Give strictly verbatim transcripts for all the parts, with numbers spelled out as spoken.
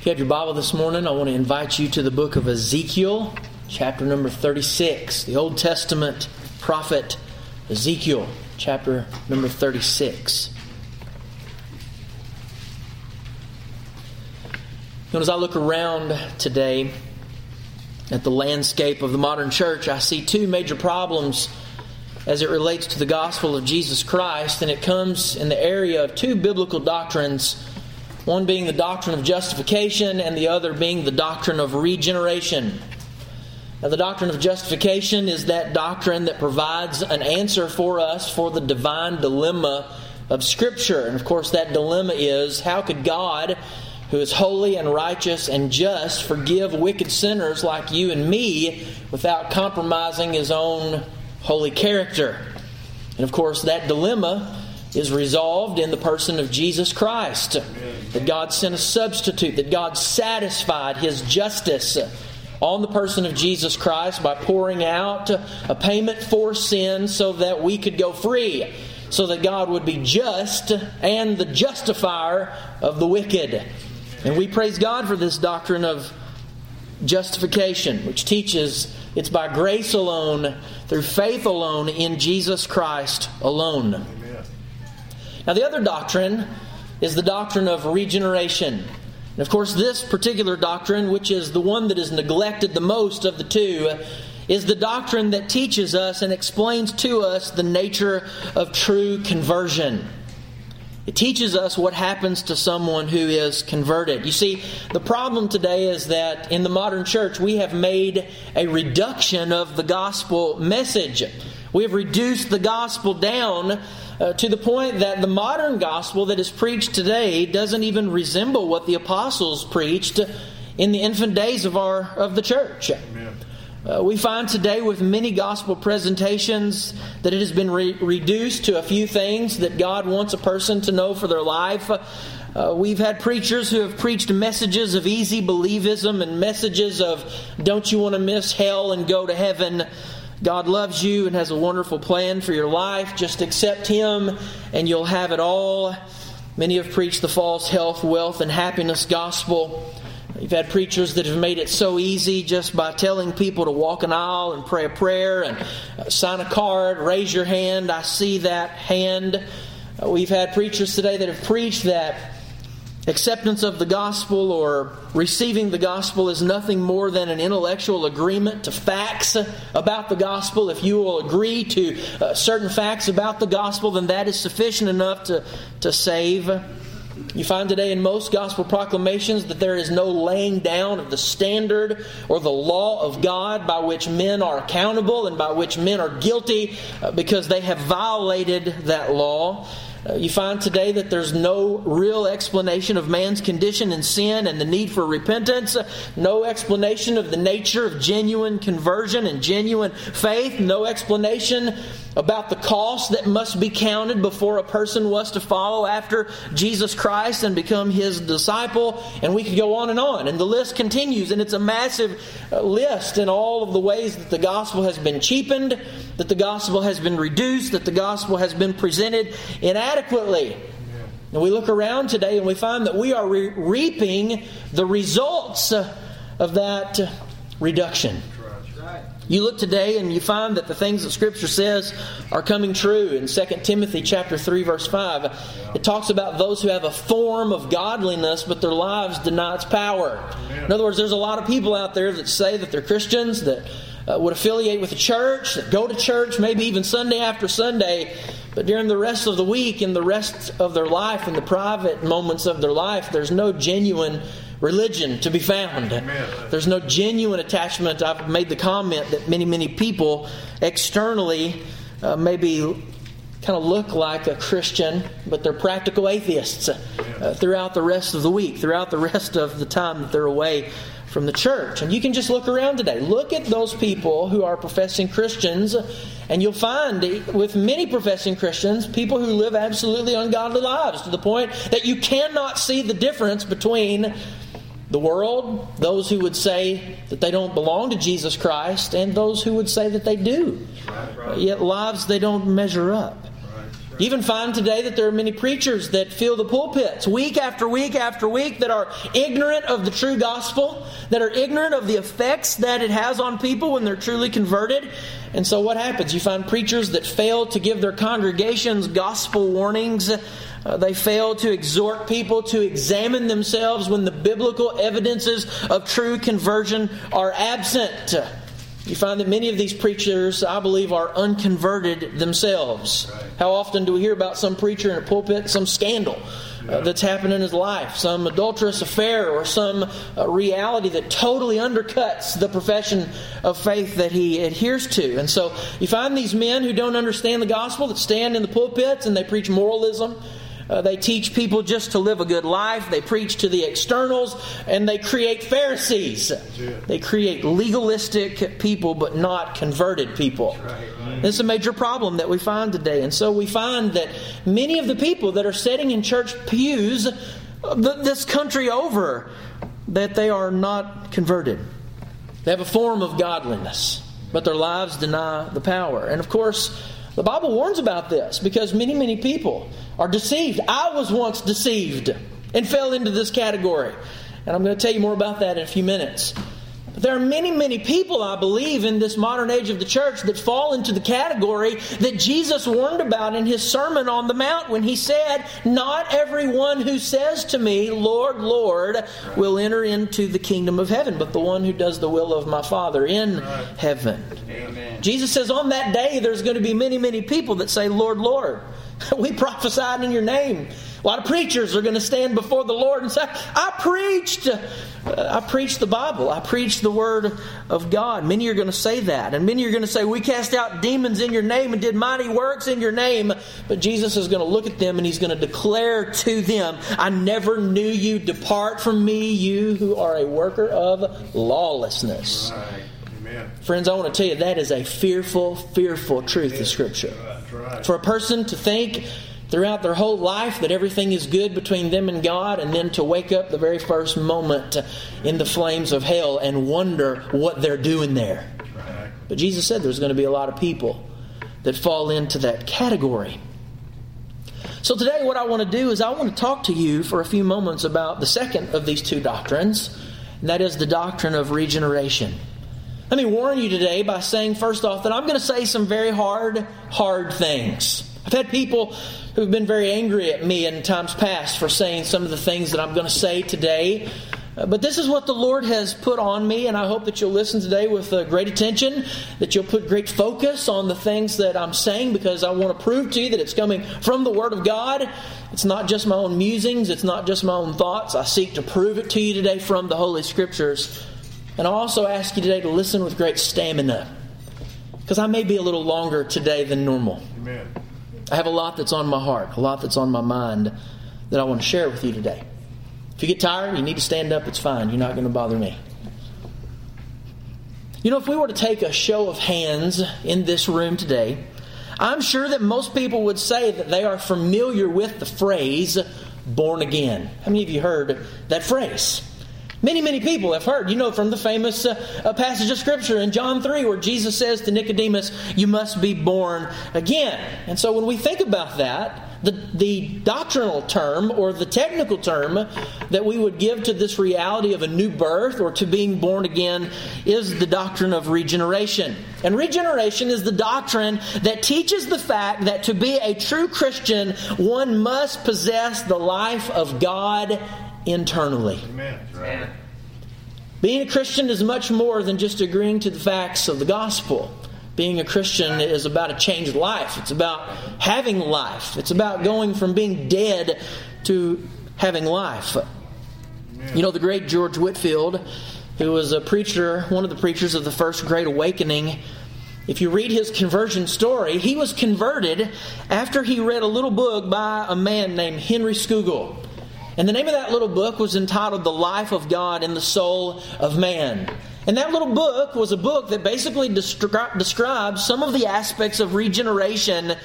you have your Bible this morning, I want to invite you to the book of Ezekiel, chapter number thirty-six. The Old Testament prophet Ezekiel, chapter number thirty-six. And as I look around today at the landscape of the modern church, I see two major problems as it relates to the gospel of Jesus Christ, and it comes in the area of two biblical doctrines. One being the doctrine of justification and the other being the doctrine of regeneration. Now, the doctrine of justification is that doctrine that provides an answer for us for the divine dilemma of Scripture. And of course, that dilemma is, how could God, who is holy and righteous and just, forgive wicked sinners like you and me without compromising His own holy character? And of course, that dilemma is resolved in the person of Jesus Christ. Amen. That God sent a substitute, that God satisfied His justice on the person of Jesus Christ by pouring out a payment for sin so that we could go free, so that God would be just and the justifier of the wicked. And we praise God for this doctrine of justification, which teaches it's by grace alone, through faith alone, in Jesus Christ alone. Amen. Now, the other doctrine is the doctrine of regeneration. And of course, this particular doctrine, which is the one that is neglected the most of the two, is the doctrine that teaches us and explains to us the nature of true conversion. It teaches us what happens to someone who is converted. You see, the problem today is that in the modern church, we have made a reduction of the gospel message. We have reduced the gospel down uh, to the point that the modern gospel that is preached today doesn't even resemble what the apostles preached in the infant days of our of the church. Amen. Uh, we find today with many gospel presentations that it has been re- reduced to a few things that God wants a person to know for their life. Uh, we've had preachers who have preached messages of easy believism and messages of don't you want to miss hell and go to heaven. God loves you and has a wonderful plan for your life. Just accept Him and you'll have it all. Many have preached the false health, wealth, and happiness gospel. You've had preachers that have made it so easy just by telling people to walk an aisle and pray a prayer and sign a card, raise your hand, I see that hand. We've had preachers today that have preached that acceptance of the gospel or receiving the gospel is nothing more than an intellectual agreement to facts about the gospel. If you will agree to uh, certain facts about the gospel, then that is sufficient enough to, to save. You find today in most gospel proclamations that there is no laying down of the standard or the law of God by which men are accountable and by which men are guilty because they have violated that law. Uh, you find today that there's no real explanation of man's condition in sin and the need for repentance. Uh, no explanation of the nature of genuine conversion and genuine faith. No explanation about the cost that must be counted before a person was to follow after Jesus Christ and become His disciple. And we could go on and on. And the list continues. And it's a massive uh, list in all of the ways that the gospel has been cheapened, that the gospel has been reduced, that the gospel has been presented inadequately. And we look around today and we find that we are re- reaping the results uh, of that uh, reduction. You look today and you find that the things that Scripture says are coming true. In Second Timothy chapter three, verse five, it talks about those who have a form of godliness, but their lives deny its power. In other words, there's a lot of people out there that say that they're Christians, that uh, would affiliate with the church, that go to church, maybe even Sunday after Sunday, but during the rest of the week and the rest of their life, in the private moments of their life, there's no genuine religion to be found. Amen. There's no genuine attachment. I've made the comment that many, many people externally uh, maybe kind of look like a Christian, but they're practical atheists uh, throughout the rest of the week, throughout the rest of the time that they're away from the church. And you can just look around today. Look at those people who are professing Christians, and you'll find with many professing Christians, people who live absolutely ungodly lives to the point that you cannot see the difference between the world, those who would say that they don't belong to Jesus Christ, and those who would say that they do. Right, right. Yet lives they don't measure up. Right, You even find today that there are many preachers that fill the pulpits week after week after week that are ignorant of the true gospel, that are ignorant of the effects that it has on people when they're truly converted. And so what happens? You find preachers that fail to give their congregations gospel warnings. Uh, they fail to exhort people to examine themselves when the biblical evidences of true conversion are absent. You find that many of these preachers, I believe, are unconverted themselves. Right. How often do we hear about some preacher in a pulpit, some scandal uh, that's happened in his life, some adulterous affair, or some uh, reality that totally undercuts the profession of faith that he adheres to? And so you find these men who don't understand the gospel that stand in the pulpits and they preach moralism. Uh, they teach people just to live a good life. They preach to the externals, and they create Pharisees. They create legalistic people, but not converted people. This is a major problem that we find today. And so we find that many of the people that are sitting in church pews this country over, that they are not converted. They have a form of godliness, but their lives deny the power. And of course, the Bible warns about this because many, many people are deceived. I was once deceived and fell into this category. And I'm going to tell you more about that in a few minutes. But there are many, many people, I believe, in this modern age of the church that fall into the category that Jesus warned about in His Sermon on the Mount when He said, "Not everyone who says to me, 'Lord, Lord,' will enter into the kingdom of heaven, but the one who does the will of my Father in heaven." Amen. Jesus says on that day there's going to be many, many people that say, "Lord, Lord, we prophesied in your name." A lot of preachers are going to stand before the Lord and say, I preached. I preached the Bible. I preached the Word of God. Many are going to say that. And many are going to say, we cast out demons in your name and did mighty works in your name. But Jesus is going to look at them and He's going to declare to them, I never knew you. Depart from me, you who are a worker of lawlessness. Right. Amen. Friends, I want to tell you that is a fearful, fearful truth of Scripture. That's right. For a person to think throughout their whole life that everything is good between them and God, and then to wake up the very first moment in the flames of hell and wonder what they're doing there. Right. But Jesus said there's going to be a lot of people that fall into that category. So today what I want to do is I want to talk to you for a few moments about the second of these two doctrines, and that is the doctrine of regeneration. Let me warn you today by saying first off that I'm going to say some very hard, hard things. I've had people who've been very angry at me in times past for saying some of the things that I'm going to say today. Uh, but this is what the Lord has put on me, and I hope that you'll listen today with uh, great attention, that you'll put great focus on the things that I'm saying, because I want to prove to you that it's coming from the Word of God. It's not just my own musings. It's not just my own thoughts. I seek to prove it to you today from the Holy Scriptures. And I also ask you today to listen with great stamina, because I may be a little longer today than normal. Amen. I have a lot that's on my heart, a lot that's on my mind that I want to share with you today. If you get tired, you need to stand up, it's fine. You're not going to bother me. You know, if we were to take a show of hands in this room today, I'm sure that most people would say that they are familiar with the phrase, born again. How many of you heard that phrase? Many, many people have heard, you know, from the famous uh, passage of Scripture in John three where Jesus says to Nicodemus, you must be born again. And so when we think about that, the, the doctrinal term or the technical term that we would give to this reality of a new birth or to being born again is the doctrine of regeneration. And regeneration is the doctrine that teaches the fact that to be a true Christian, one must possess the life of God internally. Amen. Right. Being a Christian is much more than just agreeing to the facts of the gospel. Being a Christian is about a changed life. It's about having life. It's about going from being dead to having life. Amen. You know, the great George Whitefield, who was a preacher, one of the preachers of the First Great Awakening, if you read his conversion story, he was converted after he read a little book by a man named Henry Scougal. And the name of that little book was entitled The Life of God in the Soul of Man. And that little book was a book that basically descri- describes some of the aspects of regeneration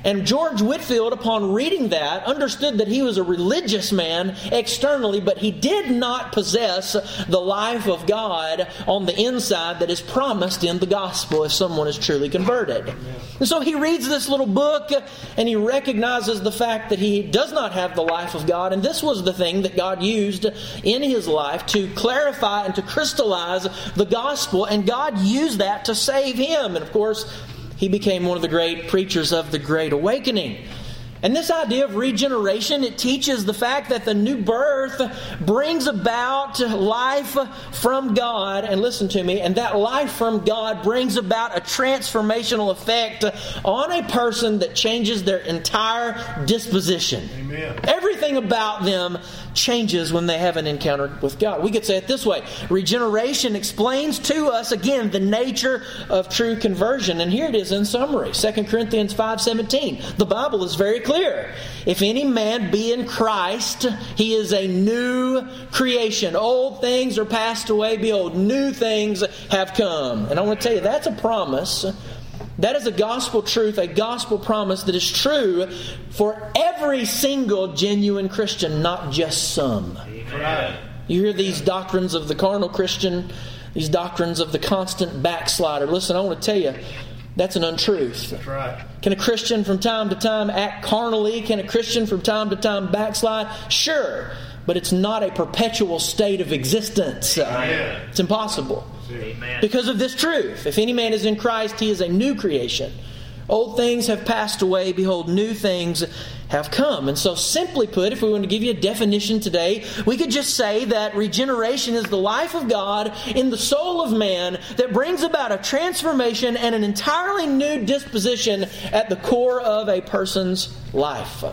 And George Whitefield, upon reading that, understood that he was a religious man externally, but he did not possess the life of God on the inside that is promised in the gospel if someone is truly converted. And so he reads this little book and he recognizes the fact that he does not have the life of God. And this was the thing that God used in his life to clarify and to crystallize the gospel. And God used that to save him. And of course, he became one of the great preachers of the Great Awakening. And this idea of regeneration, it teaches the fact that the new birth brings about life from God. And listen to me, and that life from God brings about a transformational effect on a person that changes their entire disposition. Amen. Everything about them changes when they have an encounter with God. We could say it this way. Regeneration explains to us, again, the nature of true conversion. And here it is in summary. Second Corinthians five seventeen. The Bible is very clear. If any man be in Christ, he is a new creation. Old things are passed away. Behold, new things have come. And I want to tell you, that's a promise. That is a gospel truth, a gospel promise that is true for every single genuine Christian, not just some. Right. You hear these doctrines of the carnal Christian, these doctrines of the constant backslider. Listen, I want to tell you, that's an untruth. That's right. Can a Christian from time to time act carnally? Can a Christian from time to time backslide? Sure. But it's not a perpetual state of existence. Amen. It's impossible. Amen. Because of this truth. If any man is in Christ, he is a new creation. Old things have passed away. Behold, new things have come. And so simply put, if we want to give you a definition today, we could just say that regeneration is the life of God in the soul of man that brings about a transformation and an entirely new disposition at the core of a person's life.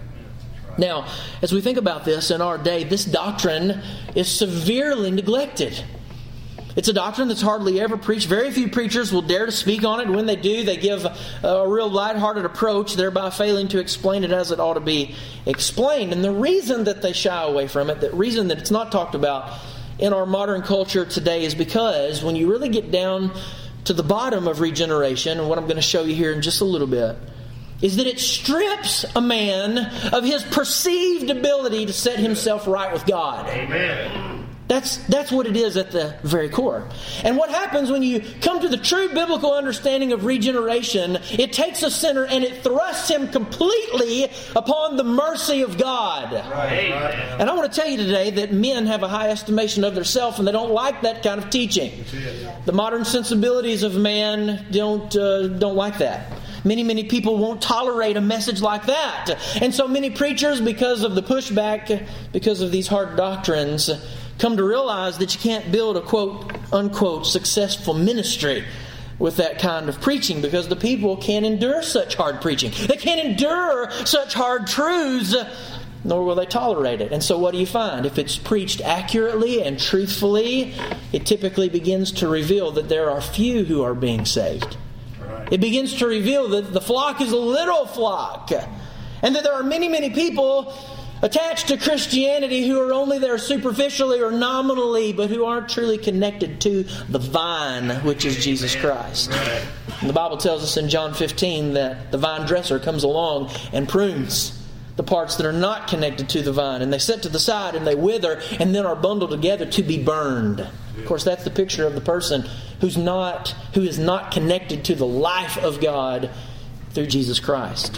Now, as we think about this in our day, this doctrine is severely neglected. It's a doctrine that's hardly ever preached. Very few preachers will dare to speak on it. When they do, they give a real lighthearted approach, thereby failing to explain it as it ought to be explained. And the reason that they shy away from it, the reason that it's not talked about in our modern culture today is because when you really get down to the bottom of regeneration, and what I'm going to show you here in just a little bit, is that it strips a man of his perceived ability to set himself right with God. Amen. That's that's what it is at the very core. And what happens when you come to the true biblical understanding of regeneration, it takes a sinner and it thrusts him completely upon the mercy of God. Right. And I want to tell you today that men have a high estimation of themselves and they don't like that kind of teaching. The modern sensibilities of man don't uh, don't like that. Many, many people won't tolerate a message like that. And so many preachers, because of the pushback, because of these hard doctrines, come to realize that you can't build a quote, unquote, successful ministry with that kind of preaching because the people can't endure such hard preaching. They can't endure such hard truths, nor will they tolerate it. And so what do you find? If it's preached accurately and truthfully, it typically begins to reveal that there are few who are being saved. It begins to reveal that the flock is a little flock, and that there are many, many people attached to Christianity who are only there superficially or nominally, but who aren't truly connected to the vine, which is Jesus Christ. And the Bible tells us in John fifteen that the vine dresser comes along and prunes the parts that are not connected to the vine, and they set to the side and they wither and then are bundled together to be burned. Of course, that's the picture of the person who's not, who is not connected to the life of God through Jesus Christ.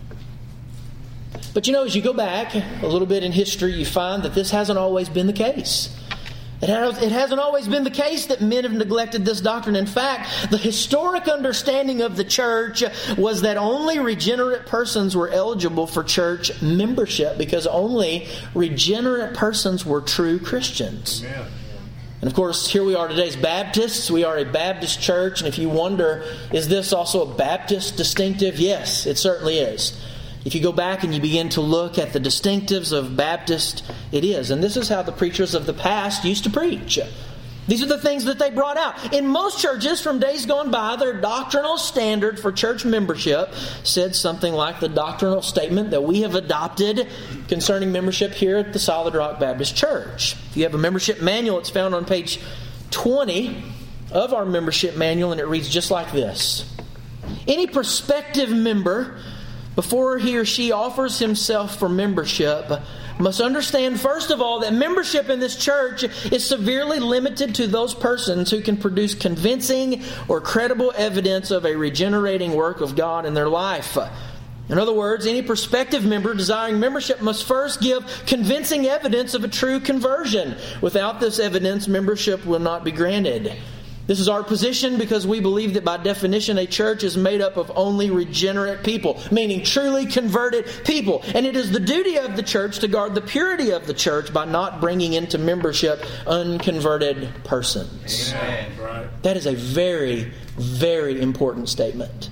But you know, as you go back a little bit in history, you find that this hasn't always been the case. It, has, it hasn't always been the case that men have neglected this doctrine. In fact, the historic understanding of the church was that only regenerate persons were eligible for church membership because only regenerate persons were true Christians. Amen. And of course, here we are today as Baptists. We are a Baptist church. And if you wonder, is this also a Baptist distinctive? Yes, it certainly is. If you go back and you begin to look at the distinctives of Baptist, it is. And this is how the preachers of the past used to preach. These are the things that they brought out. In most churches from days gone by, their doctrinal standard for church membership said something like the doctrinal statement that we have adopted concerning membership here at the Solid Rock Baptist Church. If you have a membership manual, it's found on page twenty of our membership manual, and it reads just like this. Any prospective member before he or she offers himself for membership, must understand, first of all, that membership in this church is severely limited to those persons who can produce convincing or credible evidence of a regenerating work of God in their life. In other words, any prospective member desiring membership must first give convincing evidence of a true conversion. Without this evidence, membership will not be granted. This is our position because we believe that by definition a church is made up of only regenerate people, meaning truly converted people. And it is the duty of the church to guard the purity of the church by not bringing into membership unconverted persons. Amen. Right. That is a very, very important statement.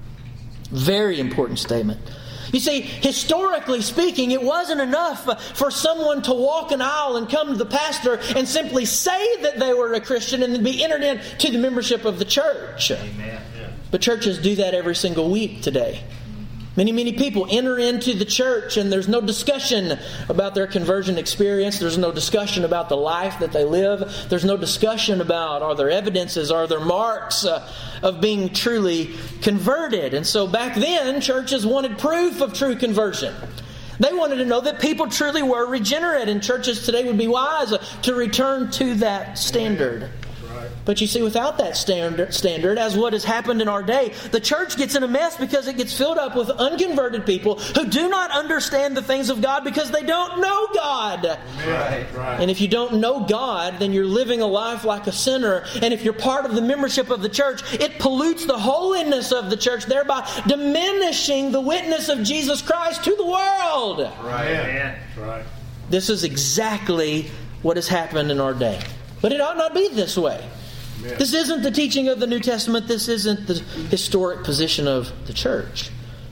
Very important statement. You see, historically speaking, it wasn't enough for someone to walk an aisle and come to the pastor and simply say that they were a Christian and then be entered into the membership of the church. Amen. Yeah. But churches do that every single week today. Many, many people enter into the church and there's no discussion about their conversion experience. There's no discussion about the life that they live. There's no discussion about are there evidences, are there marks uh, of being truly converted. And so back then, churches wanted proof of true conversion. They wanted to know that people truly were regenerate, and churches today would be wise to return to that standard. But you see, without that standard, standard, as what has happened in our day, the church gets in a mess because it gets filled up with unconverted people who do not understand the things of God because they don't know God. Right, right. And if you don't know God, then you're living a life like a sinner. And if you're part of the membership of the church, it pollutes the holiness of the church, thereby diminishing the witness of Jesus Christ to the world. Right, yeah. Right. This is exactly what has happened in our day. But it ought not be this way. This isn't the teaching of the New Testament. This isn't the historic position of the church.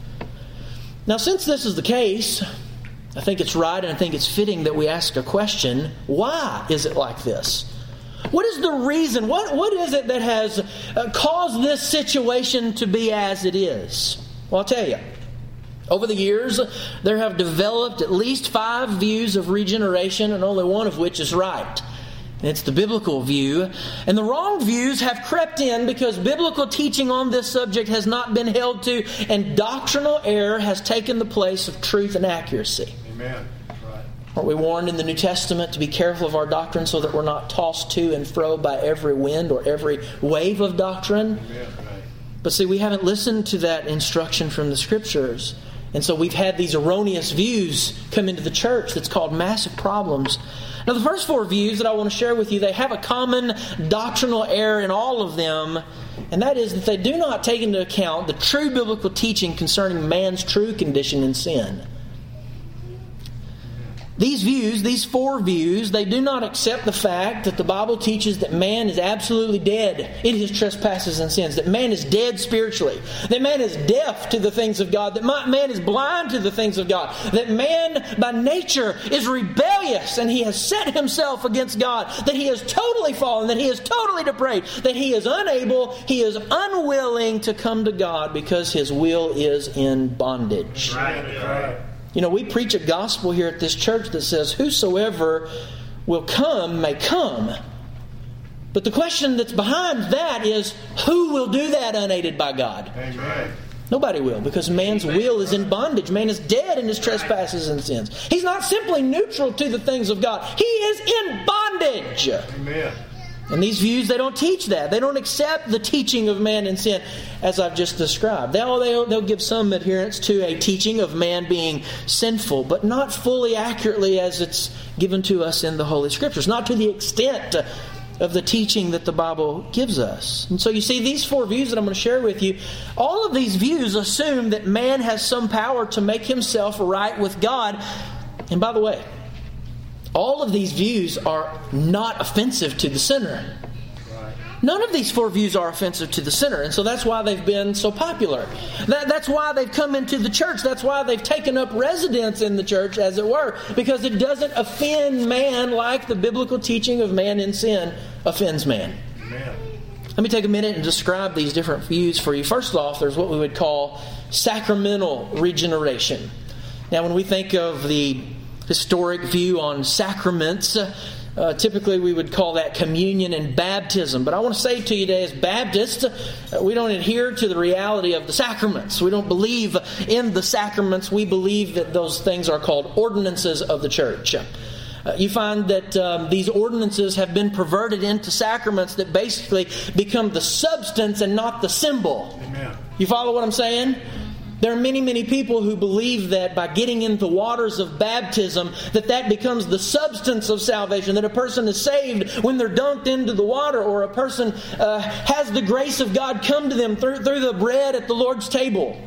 Now, since this is the case, I think it's right and I think it's fitting that we ask a question. Why is it like this? What is the reason? What, what is it that has uh, caused this situation to be as it is? Well, I'll tell you. Over the years, there have developed at least five views of regeneration, and only one of which is right. It's the biblical view. And the wrong views have crept in because biblical teaching on this subject has not been held to, and doctrinal error has taken the place of truth and accuracy. Amen. Right. Aren't we warned in the New Testament to be careful of our doctrine so that we're not tossed to and fro by every wind or every wave of doctrine? Amen. Right. But see, we haven't listened to that instruction from the Scriptures. And so we've had these erroneous views come into the church that's caused massive problems. Now, the first four views that I want to share with you, they have a common doctrinal error in all of them, and that is that they do not take into account the true biblical teaching concerning man's true condition in sin. These views, these four views, they do not accept the fact that the Bible teaches that man is absolutely dead in his trespasses and sins, that man is dead spiritually, that man is deaf to the things of God, that man is blind to the things of God, that man by nature is rebellious and he has set himself against God, that he is totally fallen, that he is totally depraved, that he is unable, he is unwilling to come to God because his will is in bondage. Right, right. You know, we preach a gospel here at this church that says, whosoever will come may come. But the question that's behind that is, who will do that unaided by God? Amen. Nobody will, because man's will is in bondage. Man is dead in his trespasses and sins. He's not simply neutral to the things of God. He is in bondage. Amen. And these views, they don't teach that. They don't accept the teaching of man in sin as I've just described. They'll, they'll, they'll give some adherence to a teaching of man being sinful, but not fully accurately as it's given to us in the Holy Scriptures. Not to the extent of the teaching that the Bible gives us. And so you see, these four views that I'm going to share with you, all of these views assume that man has some power to make himself right with God. And by the way, all of these views are not offensive to the sinner. Right. None of these four views are offensive to the sinner. And so that's why they've been so popular. That, that's why they've come into the church. That's why they've taken up residence in the church, as it were. Because it doesn't offend man like the biblical teaching of man in sin offends man. Amen. Let me take a minute and describe these different views for you. First off, there's what we would call sacramental regeneration. Now, when we think of the historic view on sacraments, Uh, typically, we would call that communion and baptism. But I want to say to you today, as Baptists, uh, we don't adhere to the reality of the sacraments. We don't believe in the sacraments. We believe that those things are called ordinances of the church. Uh, you find that um, these ordinances have been perverted into sacraments that basically become the substance and not the symbol. Amen. You follow what I'm saying? There are many, many people who believe that by getting into waters of baptism, that that becomes the substance of salvation, that a person is saved when they're dunked into the water, or a person uh, has the grace of God come to them through, through the bread at the Lord's table.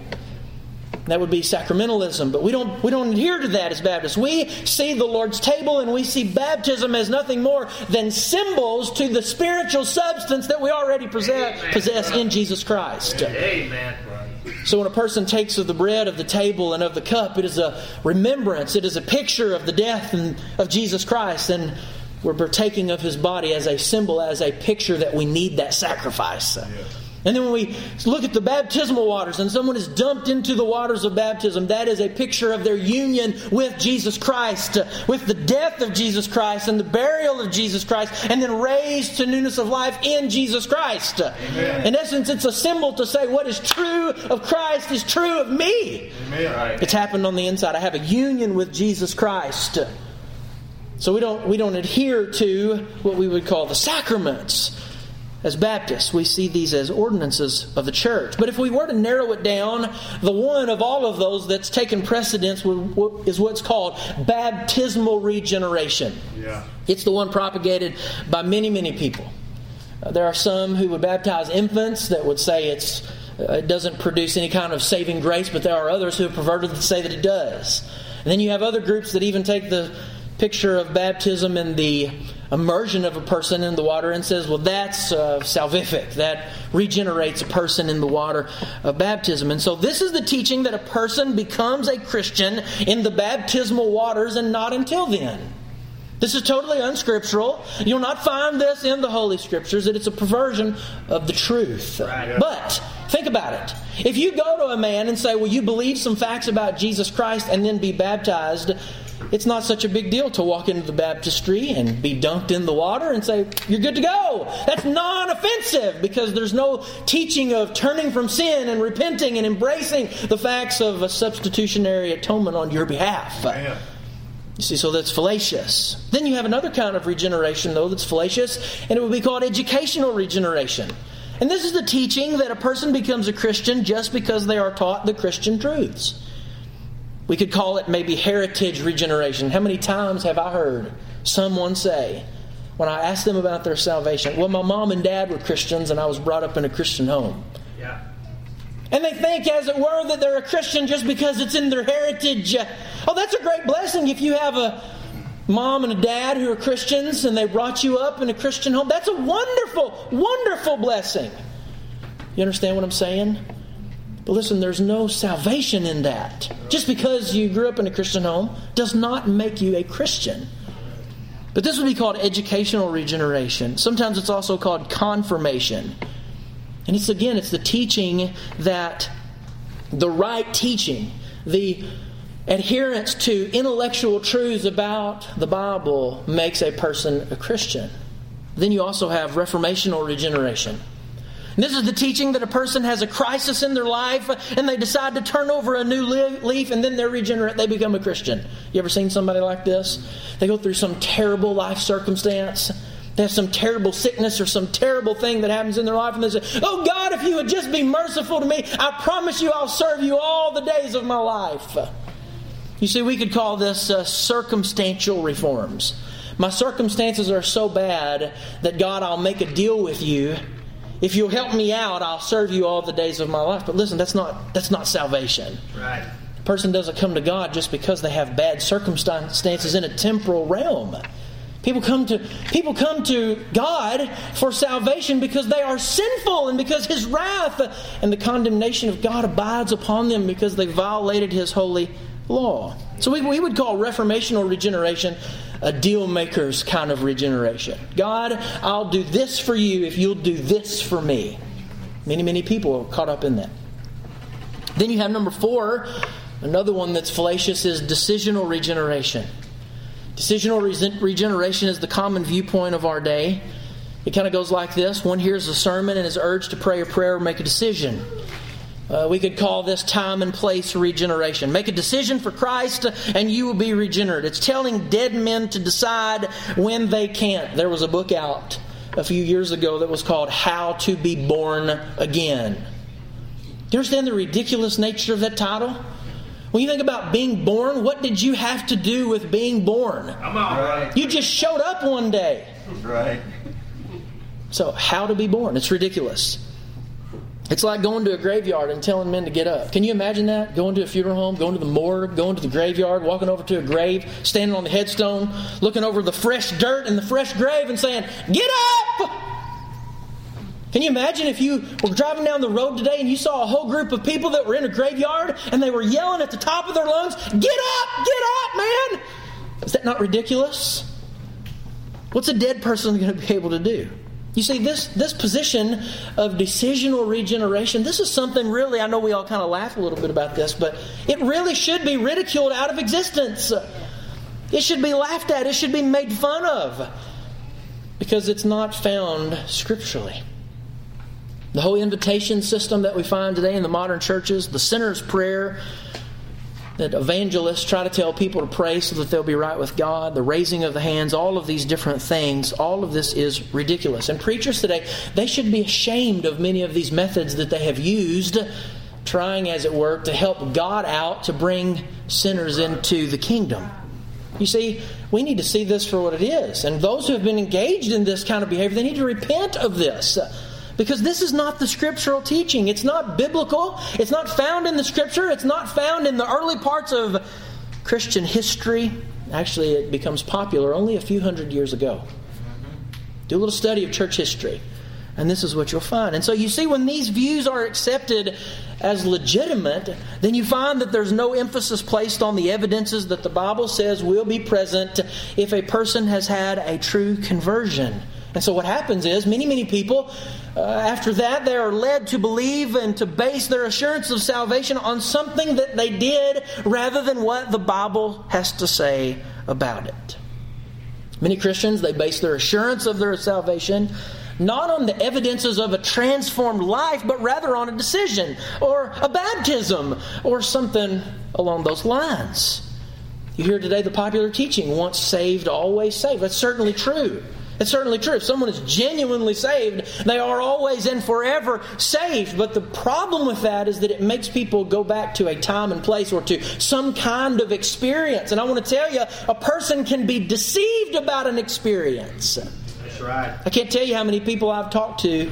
That would be sacramentalism, but we don't we don't adhere to that as Baptists. We see the Lord's table and we see baptism as nothing more than symbols to the spiritual substance that we already possess, possess in Jesus Christ. Amen. So when a person takes of the bread of the table and of the cup, it is a remembrance, it is a picture of the death and of Jesus Christ, and we're partaking of His body as a symbol, as a picture that we need that sacrifice. Yeah. And then when we look at the baptismal waters and someone is dumped into the waters of baptism, that is a picture of their union with Jesus Christ, with the death of Jesus Christ and the burial of Jesus Christ, and then raised to newness of life in Jesus Christ. Amen. In essence, it's a symbol to say what is true of Christ is true of me. Amen. It's happened on the inside. I have a union with Jesus Christ. So we don't we don't adhere to what we would call the sacraments. As Baptists, we see these as ordinances of the church. But if we were to narrow it down, the one of all of those that's taken precedence is what's called baptismal regeneration. Yeah. It's the one propagated by many, many people. Uh, there are some who would baptize infants that would say it's uh, it doesn't produce any kind of saving grace, but there are others who have perverted to say that it does. And then you have other groups that even take the picture of baptism and the immersion of a person in the water and says, well, that's uh, salvific. That regenerates a person in the water of baptism. And so this is the teaching that a person becomes a Christian in the baptismal waters and not until then. This is totally unscriptural. You'll not find this in the Holy Scriptures, that it's a perversion of the truth. Right. But think about it. If you go to a man and say, well, you believe some facts about Jesus Christ and then be baptized, it's not such a big deal to walk into the baptistry and be dunked in the water and say, you're good to go. That's non-offensive because there's no teaching of turning from sin and repenting and embracing the facts of a substitutionary atonement on your behalf. Yeah. You see, so that's fallacious. Then you have another kind of regeneration, though, that's fallacious, and it would be called educational regeneration. And this is the teaching that a person becomes a Christian just because they are taught the Christian truths. We could call it maybe heritage regeneration. How many times have I heard someone say, when I asked them about their salvation, well, my mom and dad were Christians and I was brought up in a Christian home. Yeah. And they think, as it were, that they're a Christian just because it's in their heritage. Oh, that's a great blessing if you have a mom and a dad who are Christians and they brought you up in a Christian home. That's a wonderful, wonderful blessing. You understand what I'm saying? But listen, there's no salvation in that. Just because you grew up in a Christian home does not make you a Christian. But this would be called educational regeneration. Sometimes it's also called confirmation. And it's again, it's the teaching that the right teaching, the adherence to intellectual truths about the Bible makes a person a Christian. Then you also have reformational regeneration. And this is the teaching that a person has a crisis in their life and they decide to turn over a new leaf and then they're regenerate. They become a Christian. You ever seen somebody like this? They go through some terrible life circumstance. They have some terrible sickness or some terrible thing that happens in their life and they say, oh God, if you would just be merciful to me, I promise you I'll serve you all the days of my life. You see, we could call this uh, circumstantial reforms. My circumstances are so bad that God, I'll make a deal with you. If you'll help me out, I'll serve you all the days of my life. But listen, that's not that's not salvation. Right. A person doesn't come to God just because they have bad circumstances in a temporal realm. People come to people come to God for salvation because they are sinful and because His wrath and the condemnation of God abides upon them because they violated His holy law. So we, we would call reformational regeneration a deal maker's kind of regeneration. God, I'll do this for you if you'll do this for me. Many, many people are caught up in that. Then you have number four, another one that's fallacious, is decisional regeneration. Decisional re- regeneration is the common viewpoint of our day. It kind of goes like this. One hears a sermon and is urged to pray a prayer or make a decision. Uh, we could call this time and place regeneration. Make a decision for Christ and you will be regenerated. It's telling dead men to decide when they can't. There was a book out a few years ago that was called How to Be Born Again. Do you understand the ridiculous nature of that title? When you think about being born, what did you have to do with being born? Come on. Right. You just showed up one day. Right. So, how to be born? It's ridiculous. It's like going to a graveyard and telling men to get up. Can you imagine that? Going to a funeral home, going to the morgue, going to the graveyard, walking over to a grave, standing on the headstone, looking over the fresh dirt in the fresh grave and saying, "Get up!" Can you imagine if you were driving down the road today and you saw a whole group of people that were in a graveyard and they were yelling at the top of their lungs, "Get up! Get up, man!" Is that not ridiculous? What's a dead person going to be able to do? You see, this, this position of decisional regeneration, this is something really, I know we all kind of laugh a little bit about this, but it really should be ridiculed out of existence. It should be laughed at. It should be made fun of. Because it's not found scripturally. The whole invitation system that we find today in the modern churches, the sinner's prayer, that evangelists try to tell people to pray so that they'll be right with God, the raising of the hands, all of these different things, all of this is ridiculous. And preachers today, they should be ashamed of many of these methods that they have used, trying, as it were, to help God out to bring sinners into the kingdom. You see, we need to see this for what it is. And those who have been engaged in this kind of behavior, they need to repent of this. Because this is not the scriptural teaching. It's not biblical. It's not found in the scripture. It's not found in the early parts of Christian history. Actually, it becomes popular only a few hundred years ago. Do a little study of church history, and this is what you'll find. And so you see, when these views are accepted as legitimate, then you find that there's no emphasis placed on the evidences that the Bible says will be present if a person has had a true conversion. And so what happens is, many, many people, uh, after that, they are led to believe and to base their assurance of salvation on something that they did rather than what the Bible has to say about it. Many Christians, they base their assurance of their salvation not on the evidences of a transformed life, but rather on a decision or a baptism or something along those lines. You hear today the popular teaching, once saved, always saved. That's certainly true. It's certainly true. If someone is genuinely saved, they are always and forever saved. But the problem with that is that it makes people go back to a time and place or to some kind of experience. And I want to tell you, a person can be deceived about an experience. That's right. I can't tell you how many people I've talked to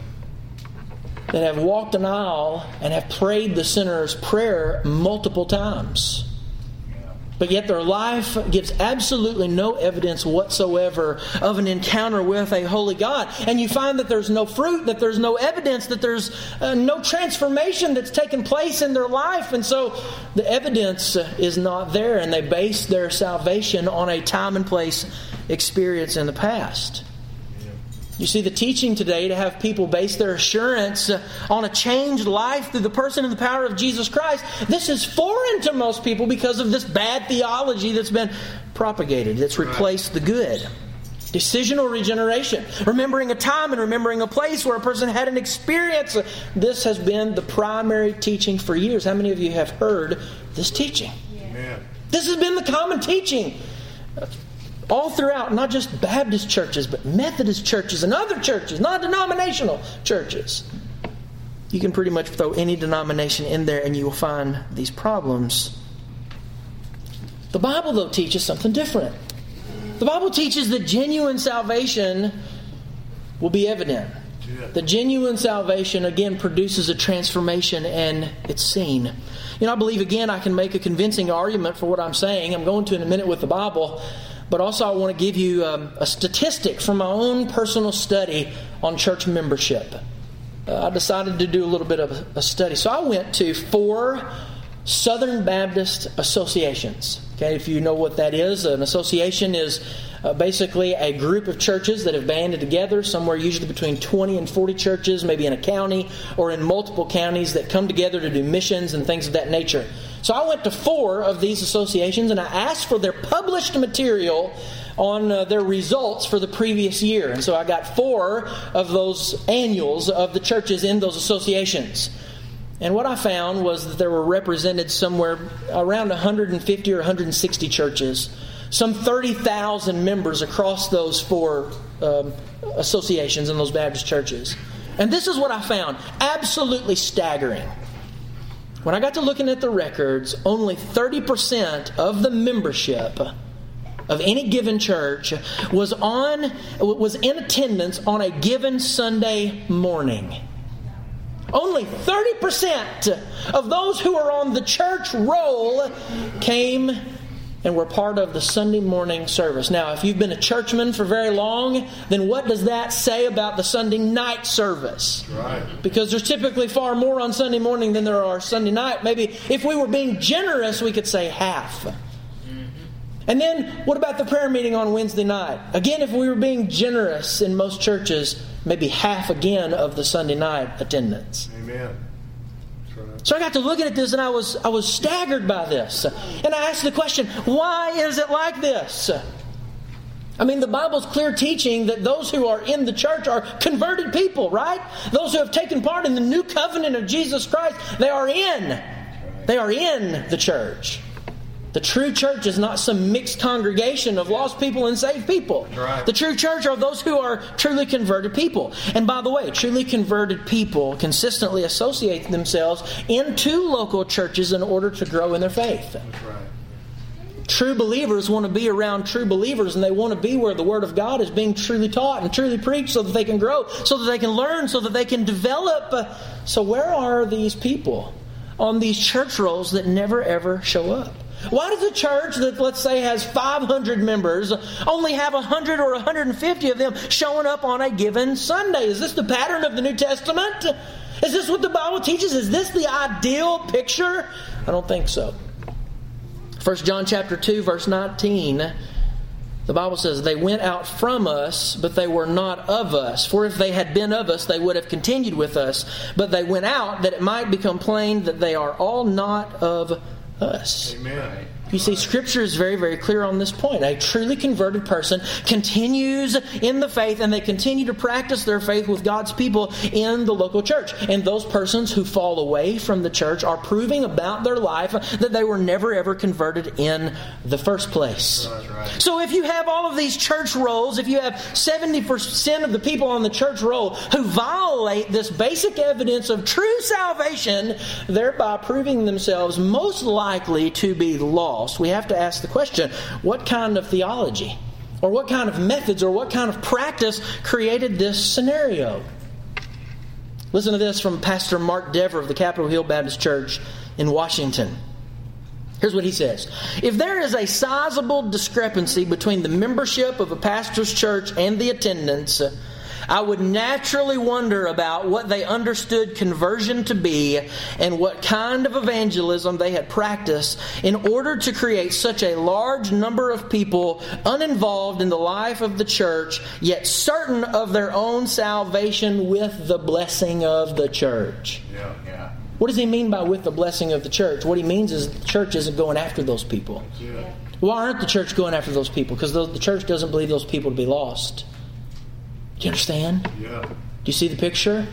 that have walked an aisle and have prayed the sinner's prayer multiple times. But yet their life gives absolutely no evidence whatsoever of an encounter with a holy God. And you find that there's no fruit, that there's no evidence, that there's uh, no transformation that's taken place in their life. And so the evidence is not there, and they base their salvation on a time and place experience in the past. You see, the teaching today to have people base their assurance on a changed life through the person and the power of Jesus Christ, this is foreign to most people because of this bad theology that's been propagated, that's replaced the good. Decisional regeneration, remembering a time and remembering a place where a person had an experience. This has been the primary teaching for years. How many of you have heard this teaching? Amen. This has been the common teaching all throughout, not just Baptist churches, but Methodist churches and other churches, non-denominational churches. You can pretty much throw any denomination in there and you will find these problems. The Bible, though, teaches something different. The Bible teaches that genuine salvation will be evident. The genuine salvation, again, produces a transformation and it's seen. You know, I believe, again, I can make a convincing argument for what I'm saying. I'm going to in a minute with the Bible. But also I want to give you um, a statistic from my own personal study on church membership. Uh, I decided to do a little bit of a, a study. So I went to four Southern Baptist associations. Okay, if you know what that is, an association is uh, basically a group of churches that have banded together, somewhere usually between twenty and forty churches, maybe in a county or in multiple counties that come together to do missions and things of that nature. So I went to four of these associations and I asked for their published material on uh, their results for the previous year. And so I got four of those annuals of the churches in those associations. And what I found was that there were represented somewhere around one hundred fifty or one hundred sixty churches, some thirty thousand members across those four um, associations in those Baptist churches. And this is what I found absolutely staggering. When I got to looking at the records, only thirty percent of the membership of any given church was on was in attendance on a given Sunday morning. Only thirty percent of those who are on the church roll came and were part of the Sunday morning service. Now, if you've been a churchman for very long, then what does that say about the Sunday night service? Right. Because there's typically far more on Sunday morning than there are Sunday night. Maybe if we were being generous, we could say half. And then, what about the prayer meeting on Wednesday night? Again, if we were being generous in most churches, maybe half again of the Sunday night attendance. Amen. Right. So I got to looking at this and I was I was staggered by this. And I asked the question, why is it like this? I mean, the Bible's clear teaching that those who are in the church are converted people, right? Those who have taken part in the new covenant of Jesus Christ, they are in. They are in the church. The true church is not some mixed congregation of lost people and saved people. Right. The true church are those who are truly converted people. And by the way, truly converted people consistently associate themselves into local churches in order to grow in their faith. That's right. True believers want to be around true believers, and they want to be where the Word of God is being truly taught and truly preached so that they can grow, so that they can learn, so that they can develop. So where are these people on these church rolls that never ever show up? Why does a church that, let's say, has five hundred members only have one hundred or one hundred fifty of them showing up on a given Sunday? Is this the pattern of the New Testament? Is this what the Bible teaches? Is this the ideal picture? I don't think so. First John chapter two, verse nineteen, the Bible says, "They went out from us, but they were not of us. For if they had been of us, they would have continued with us. But they went out, that it might become plain that they are all not of us." Amen. You see, Scripture is very, very clear on this point. A truly converted person continues in the faith, and they continue to practice their faith with God's people in the local church. And those persons who fall away from the church are proving about their life that they were never ever converted in the first place. That's right. So if you have all of these church rolls, if you have seventy percent of the people on the church roll who violate this basic evidence of true salvation, thereby proving themselves most likely to be lost, we have to ask the question, what kind of theology or what kind of methods or what kind of practice created this scenario? Listen to this from Pastor Mark Dever of the Capitol Hill Baptist Church in Washington. Here's what he says. "If there is a sizable discrepancy between the membership of a pastor's church and the attendance, I would naturally wonder about what they understood conversion to be and what kind of evangelism they had practiced in order to create such a large number of people uninvolved in the life of the church, yet certain of their own salvation with the blessing of the church." Yeah. Yeah. What does he mean by with the blessing of the church? What he means is the church isn't going after those people. Yeah. Why aren't the church going after those people? Because the church doesn't believe those people to be lost. Do you understand? Yeah. Do you see the picture?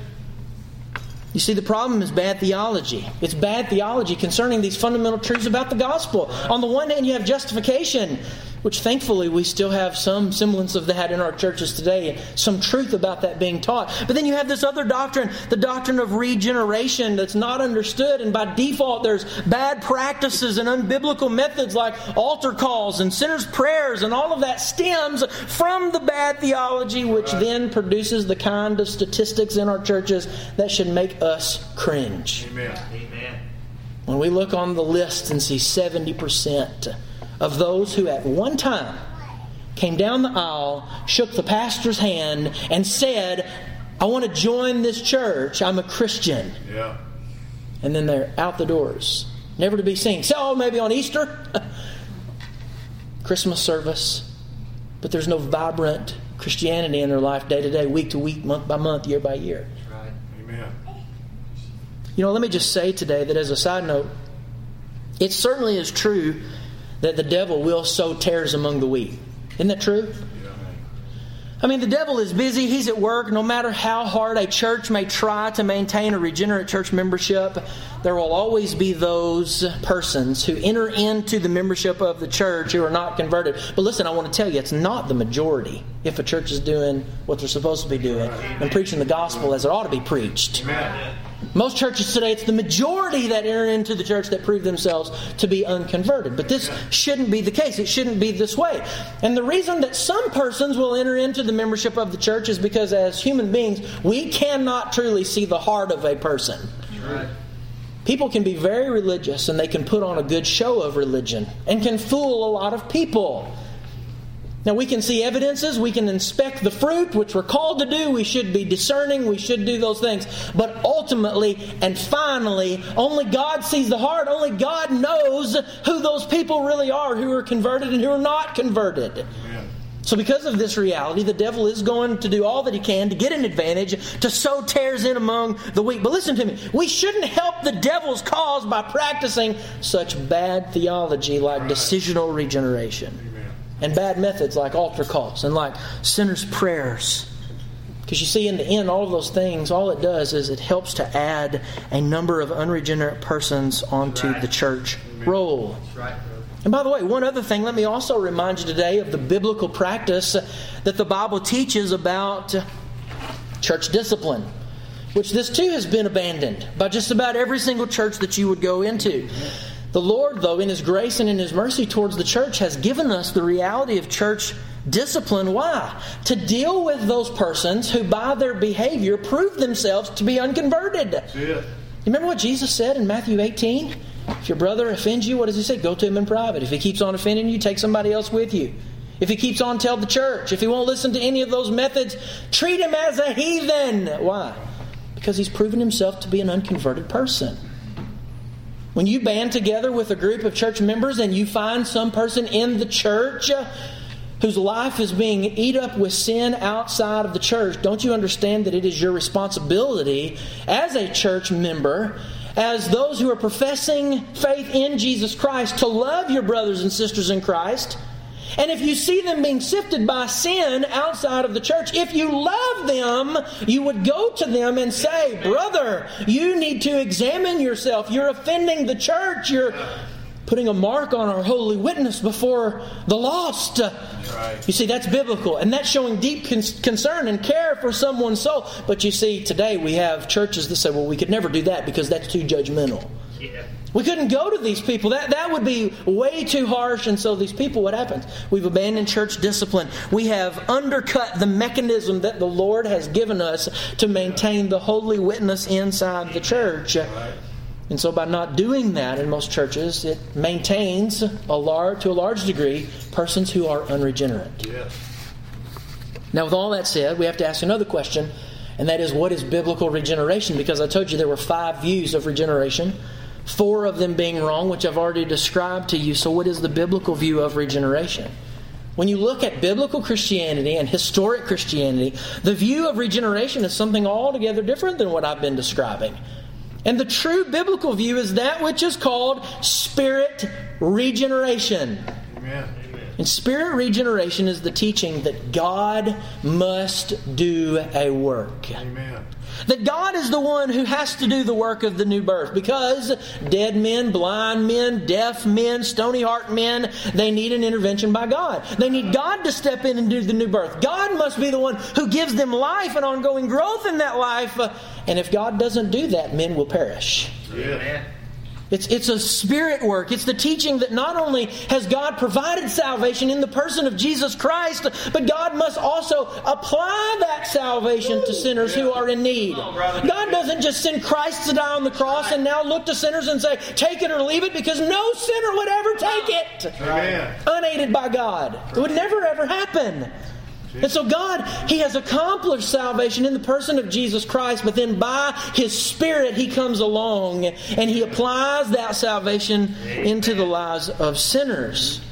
You see, the problem is bad theology. It's bad theology concerning these fundamental truths about the gospel. On the one hand, you have justification, which thankfully we still have some semblance of that in our churches today, some truth about that being taught. But then you have this other doctrine, the doctrine of regeneration, that's not understood, and by default there's bad practices and unbiblical methods like altar calls and sinners' prayers, and all of that stems from the bad theology, which then produces the kind of statistics in our churches that should make us cringe. Amen. Amen. When we look on the list and see seventy percent of those who at one time came down the aisle, shook the pastor's hand, and said, "I want to join this church. I'm a Christian." Yeah. And then they're out the doors, never to be seen. So maybe on Easter, Christmas service, but there's no vibrant Christianity in their life day to day, week to week, month by month, year by year. That's right. Amen. You know, let me just say today that as a side note, It certainly is true that the devil will sow tares among the wheat. Isn't that true? I mean, the devil is busy. He's at work. No matter how hard a church may try to maintain a regenerate church membership, there will always be those persons who enter into the membership of the church who are not converted. But listen, I want to tell you, it's not the majority if a church is doing what they're supposed to be doing and preaching the gospel as it ought to be preached. Amen. Most churches today, it's the majority that enter into the church that prove themselves to be unconverted. But this shouldn't be the case. It shouldn't be this way. And the reason that some persons will enter into the membership of the church is because as human beings, we cannot truly see the heart of a person. Right. People can be very religious and they can put on a good show of religion and can fool a lot of people. Now, we can see evidences, we can inspect the fruit, which we're called to do. We should be discerning, we should do those things. But ultimately and finally, only God sees the heart. Only God knows who those people really are, who are converted and who are not converted. Amen. So because of this reality, the devil is going to do all that he can to get an advantage, to sow tares in among the wheat. But listen to me, we shouldn't help the devil's cause by practicing such bad theology like decisional regeneration. And bad methods like altar calls and like sinners' prayers. Because you see, in the end, all of those things, all it does is it helps to add a number of unregenerate persons onto right. the church Amen. Roll. Right, and by the way, one other thing, let me also remind you today of the biblical practice that the Bible teaches about church discipline. Which this too has been abandoned by just about every single church that you would go into. The Lord, though, in His grace and in His mercy towards the church, has given us the reality of church discipline. Why? To deal with those persons who, by their behavior, prove themselves to be unconverted. Yeah. You remember what Jesus said in Matthew eighteen? If your brother offends you, what does He say? Go to him in private. If he keeps on offending you, take somebody else with you. If he keeps on, tell the church. If he won't listen to any of those methods, treat him as a heathen. Why? Because he's proven himself to be an unconverted person. When you band together with a group of church members and you find some person in the church whose life is being eat up with sin outside of the church, don't you understand that it is your responsibility as a church member, as those who are professing faith in Jesus Christ, to love your brothers and sisters in Christ? And if you see them being sifted by sin outside of the church, if you love them, you would go to them and say, brother, you need to examine yourself. You're offending the church. You're putting a mark on our holy witness before the lost. Right. You see, that's biblical. And that's showing deep con- concern and care for someone's soul. But you see, today we have churches that say, well, we could never do that because that's too judgmental. Yeah. We couldn't go to these people. That that would be way too harsh. And so these people, what happens? We've abandoned church discipline. We have undercut the mechanism that the Lord has given us to maintain the holy witness inside the church. And so by not doing that in most churches, it maintains a large, to a large degree, persons who are unregenerate. Yes. Now, with all that said, we have to ask another question, and that is, what is biblical regeneration? Because I told you there were five views of regeneration. Four of them being wrong, which I've already described to you. So what is the biblical view of regeneration? When you look at biblical Christianity and historic Christianity, the view of regeneration is something altogether different than what I've been describing. And the true biblical view is that which is called spirit regeneration. Amen. And spirit regeneration is the teaching that God must do a work. Amen. That God is the one who has to do the work of the new birth, because dead men, blind men, deaf men, stony heart men, they need an intervention by God. They need God to step in and do the new birth. God must be the one who gives them life and ongoing growth in that life. And if God doesn't do that, men will perish. Yeah. It's, it's a spirit work. It's the teaching that not only has God provided salvation in the person of Jesus Christ, but God must also apply that salvation to sinners who are in need. God doesn't just send Christ to die on the cross and now look to sinners and say, take it or leave it, because no sinner would ever take it. Amen. Unaided by God. It would never ever happen. And so God, He has accomplished salvation in the person of Jesus Christ, but then by His Spirit He comes along and He applies that salvation into the lives of sinners.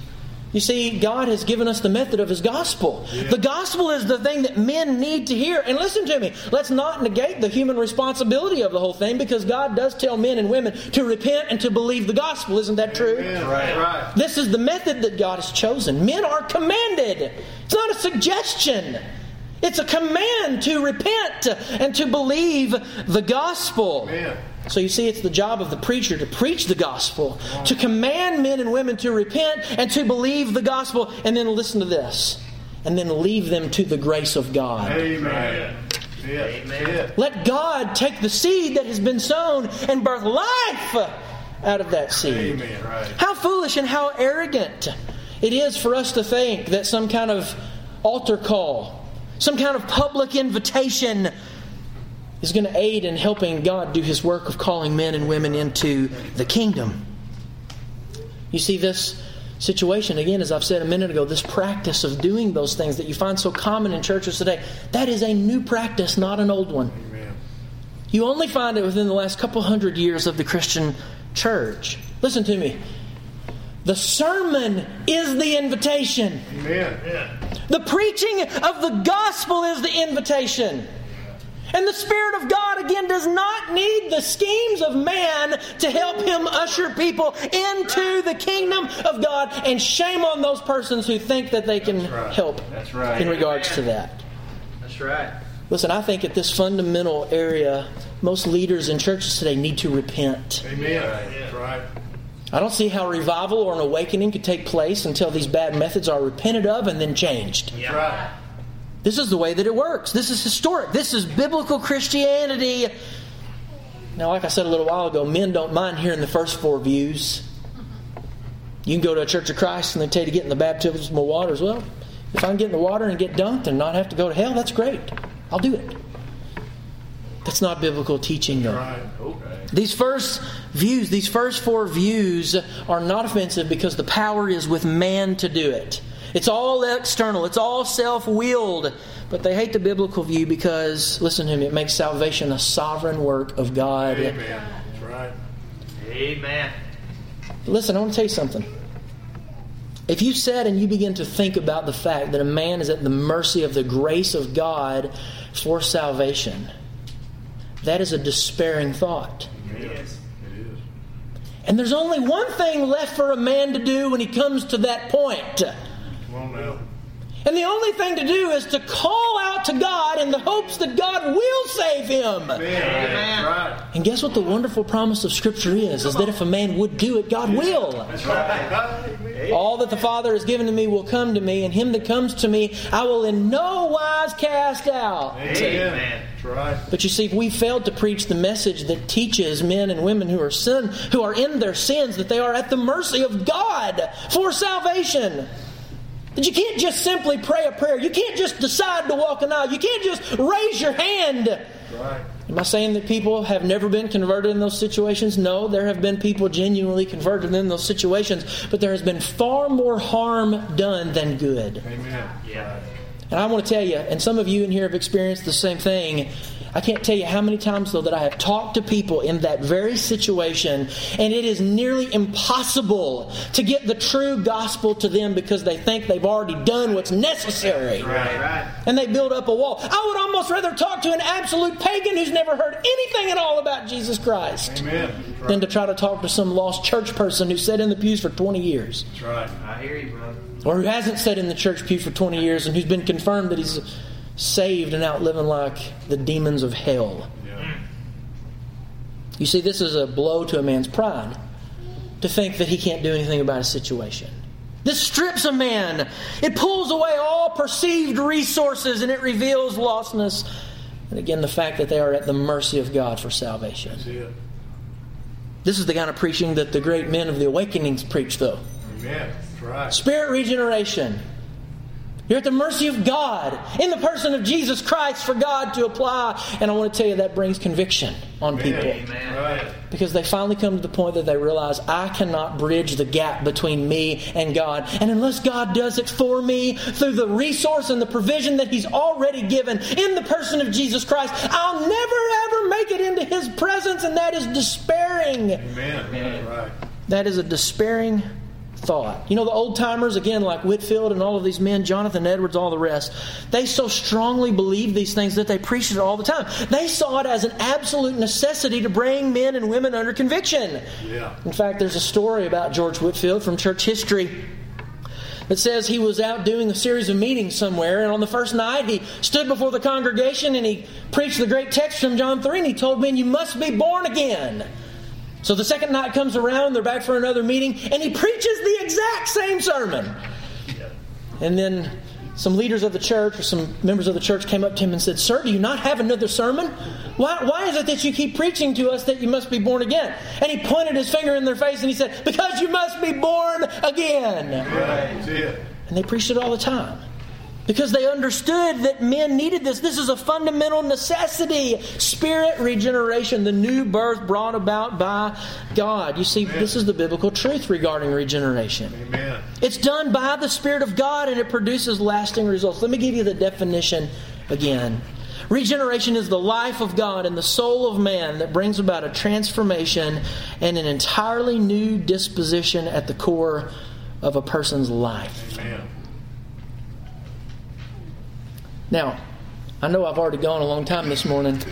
You see, God has given us the method of His gospel. Yeah. The gospel is the thing that men need to hear. And listen to me, let's not negate the human responsibility of the whole thing, because God does tell men and women to repent and to believe the gospel. Isn't that true? Amen. Right. Right. This is the method that God has chosen. Men are commanded. It's not a suggestion. It's a command to repent and to believe the gospel. Amen. So you see, it's the job of the preacher to preach the gospel, to command men and women to repent and to believe the gospel, and then listen to this, and then leave them to the grace of God. Amen. Amen. Let God take the seed that has been sown and birth life out of that seed. Amen. Right. How foolish and how arrogant it is for us to think that some kind of altar call, some kind of public invitation is going to aid in helping God do His work of calling men and women into the kingdom. You see, this situation, again, as I've said a minute ago, this practice of doing those things that you find so common in churches today, that is a new practice, not an old one. Amen. You only find it within the last couple hundred years of the Christian church. Listen to me. The sermon is the invitation. Amen. Yeah. The preaching of the gospel is the invitation. And the Spirit of God, again, does not need the schemes of man to help Him usher people into the kingdom of God. And shame on those persons who think that they can That's right. help That's right. in regards to that. That's right. Listen, I think at this fundamental area, most leaders in churches today need to repent. Amen. That's right. I don't see how revival or an awakening could take place until these bad methods are repented of and then changed. That's right. This is the way that it works. This is historic. This is biblical Christianity. Now, like I said a little while ago, men don't mind hearing the first four views. You can go to a Church of Christ and they tell you to get in the baptismal waters. Well, if I can get in the water and get dunked and not have to go to hell, that's great. I'll do it. That's not biblical teaching, though. Right. Okay. These first views, these first four views are not offensive because the power is with man to do it. It's all external. It's all self-willed. But they hate the biblical view because, listen to me, it makes salvation a sovereign work of God. Amen. That's right. Amen. Listen, I want to tell you something. If you sat and you begin to think about the fact that a man is at the mercy of the grace of God for salvation, that is a despairing thought. Yes, it is. And there's only one thing left for a man to do when he comes to that point. Well, no. And the only thing to do is to call out to God in the hopes that God will save him. Amen. That's right. And guess what the wonderful promise of Scripture is? Is that if a man would do it, God will. That's right. All that the Father has given to me will come to me, and him that comes to me I will in no wise cast out. Amen. That's right. But you see, we failed to preach the message that teaches men and women who are sin, who are in their sins, that they are at the mercy of God for salvation. That you can't just simply pray a prayer. You can't just decide to walk an aisle. You can't just raise your hand. Right. Am I saying that people have never been converted in those situations? No, there have been people genuinely converted in those situations. But there has been far more harm done than good. Amen. Yeah. And I want to tell you, and some of you in here have experienced the same thing. I can't tell you how many times, though, that I have talked to people in that very situation, and it is nearly impossible to get the true gospel to them because they think they've already done what's necessary. Right. Right. And they build up a wall. I would almost rather talk to an absolute pagan who's never heard anything at all about Jesus Christ Amen. That's than right. to try to talk to some lost church person who sat in the pews for twenty years. That's right. I hear you, brother. Or who hasn't sat in the church pew for twenty years and who's been confirmed that he's saved and out living like the demons of hell. Yeah. You see, this is a blow to a man's pride to think that he can't do anything about a situation. This strips a man. It pulls away all perceived resources and it reveals lostness. And again, the fact that they are at the mercy of God for salvation. That's it. This is the kind of preaching that the great men of the awakenings preach, though. Amen. That's right. Spirit regeneration. You're at the mercy of God in the person of Jesus Christ for God to apply. And I want to tell you that brings conviction on people. Amen. Right. Because they finally come to the point that they realize, I cannot bridge the gap between me and God. And unless God does it for me through the resource and the provision that He's already given in the person of Jesus Christ, I'll never ever make it into His presence. And that is despairing. Amen. That's right. That is a despairing thought. You know, the old-timers, again, like Whitefield and all of these men, Jonathan Edwards, all the rest, they so strongly believed these things that they preached it all the time. They saw it as an absolute necessity to bring men and women under conviction. Yeah. In fact, there's a story about George Whitefield from church history that says he was out doing a series of meetings somewhere, and on the first night he stood before the congregation and he preached the great text from John three, and he told men, "You must be born again." So the second night comes around, they're back for another meeting, and he preaches the exact same sermon. And then some leaders of the church, or some members of the church, came up to him and said, "Sir, do you not have another sermon? Why, why is it that you keep preaching to us that you must be born again?" And he pointed his finger in their face and he said, "Because you must be born again." Right. And they preached it all the time. Because they understood that men needed this. This is a fundamental necessity. Spirit regeneration, the new birth brought about by God. You see, Amen. This is the biblical truth regarding regeneration. Amen. It's done by the Spirit of God and it produces lasting results. Let me give you the definition again. Regeneration is the life of God in the soul of man that brings about a transformation and an entirely new disposition at the core of a person's life. Amen. Now, I know I've already gone a long time this morning,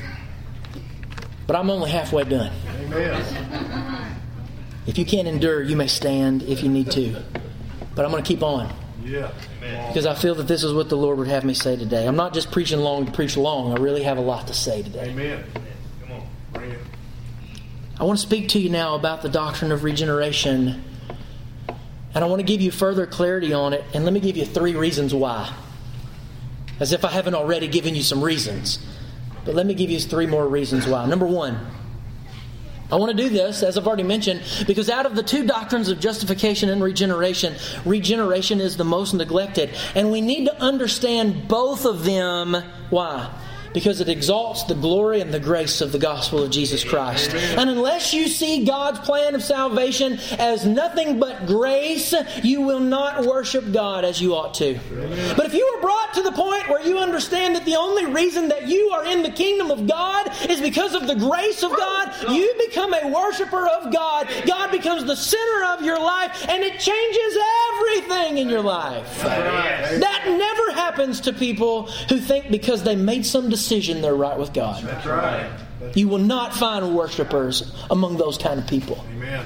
but I'm only halfway done. Amen. If you can't endure, you may stand if you need to. But I'm going to keep on. Yeah. Amen. Because I feel that this is what the Lord would have me say today. I'm not just preaching long to preach long. I really have a lot to say today. Amen. Come on. Bring it. I want to speak to you now about the doctrine of regeneration. And I want to give you further clarity on it. And let me give you three reasons why. As if I haven't already given you some reasons. But let me give you three more reasons why. Number one, I want to do this, as I've already mentioned, because out of the two doctrines of justification and regeneration, regeneration is the most neglected. And we need to understand both of them. Why? Because it exalts the glory and the grace of the gospel of Jesus Christ. And unless you see God's plan of salvation as nothing but grace, you will not worship God as you ought to. But if you are brought to the point where you understand that the only reason that you are in the kingdom of God is because of the grace of God, you become a worshiper of God. God becomes the center of your life, and it changes everything in your life. That never happens to people who think because they made some decision they're right with God. That's right. You will not find worshipers among those kind of people. Amen.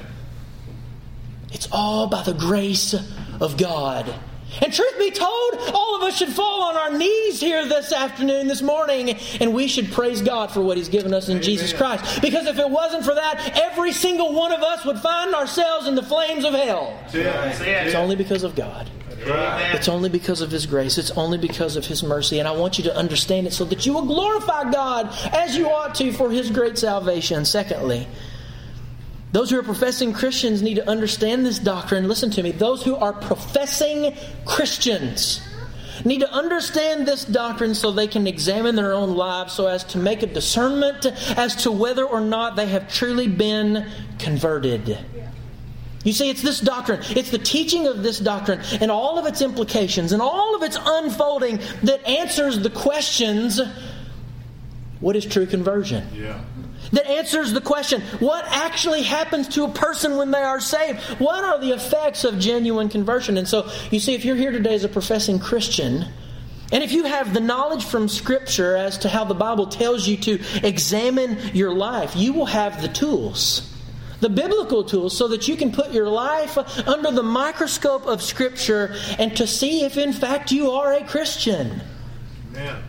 It's all by the grace of God. And truth be told, all of us should fall on our knees here this afternoon, this morning, and we should praise God for what He's given us in Amen. Jesus Christ. Because if it wasn't for that, every single one of us would find ourselves in the flames of hell. Yeah. It's only because of God. Right. It's only because of His grace. It's only because of His mercy. And I want you to understand it so that you will glorify God as you ought to for His great salvation. Secondly, those who are professing Christians need to understand this doctrine. Listen to me. Those who are professing Christians need to understand this doctrine so they can examine their own lives so as to make a discernment as to whether or not they have truly been converted. You see, it's this doctrine. It's the teaching of this doctrine and all of its implications and all of its unfolding that answers the questions, what is true conversion? Yeah. That answers the question, what actually happens to a person when they are saved? What are the effects of genuine conversion? And so, you see, if you're here today as a professing Christian, and if you have the knowledge from Scripture as to how the Bible tells you to examine your life, you will have the tools. The biblical tools so that you can put your life under the microscope of Scripture and to see if in fact you are a Christian. Amen.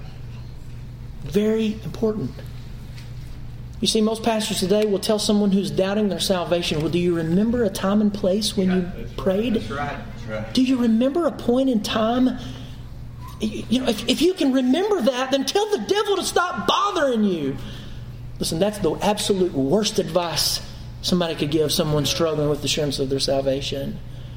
Very important. You see, most pastors today will tell someone who's doubting their salvation, well, do you remember a time and place when you prayed? That's right. That's right. Do you remember a point in time? You know, if, if you can remember that, then tell the devil to stop bothering you. Listen, that's the absolute worst advice somebody could give someone struggling with the assurance of their salvation.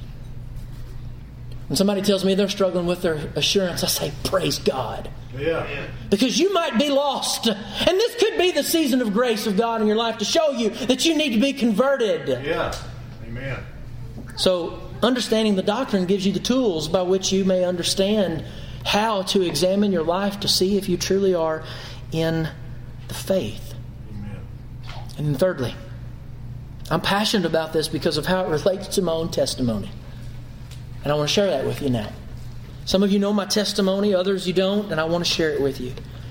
When somebody tells me they're struggling with their assurance, I say, praise God. Yeah. Because you might be lost. And this could be the season of grace of God in your life to show you that you need to be converted. Yeah. Amen. So, understanding the doctrine gives you the tools by which you may understand how to examine your life to see if you truly are in the faith. Amen. And then thirdly, I'm passionate about this because of how it relates to my own testimony. And I want to share that with you now. Some of you know my testimony, others you don't, and I want to share it with you.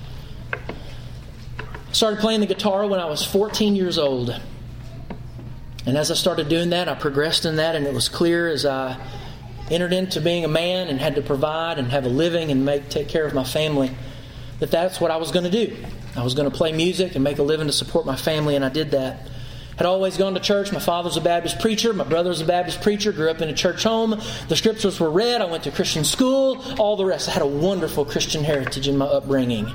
I started playing the guitar when I was fourteen years old. And as I started doing that, I progressed in that, and it was clear as I entered into being a man and had to provide and have a living and make take care of my family, that that's what I was going to do. I was going to play music and make a living to support my family, and I did that. Had always gone to church. My father's a Baptist preacher. My brother's a Baptist preacher. Grew up in a church home. The scriptures were read. I went to Christian school. All the rest. I had a wonderful Christian heritage in my upbringing.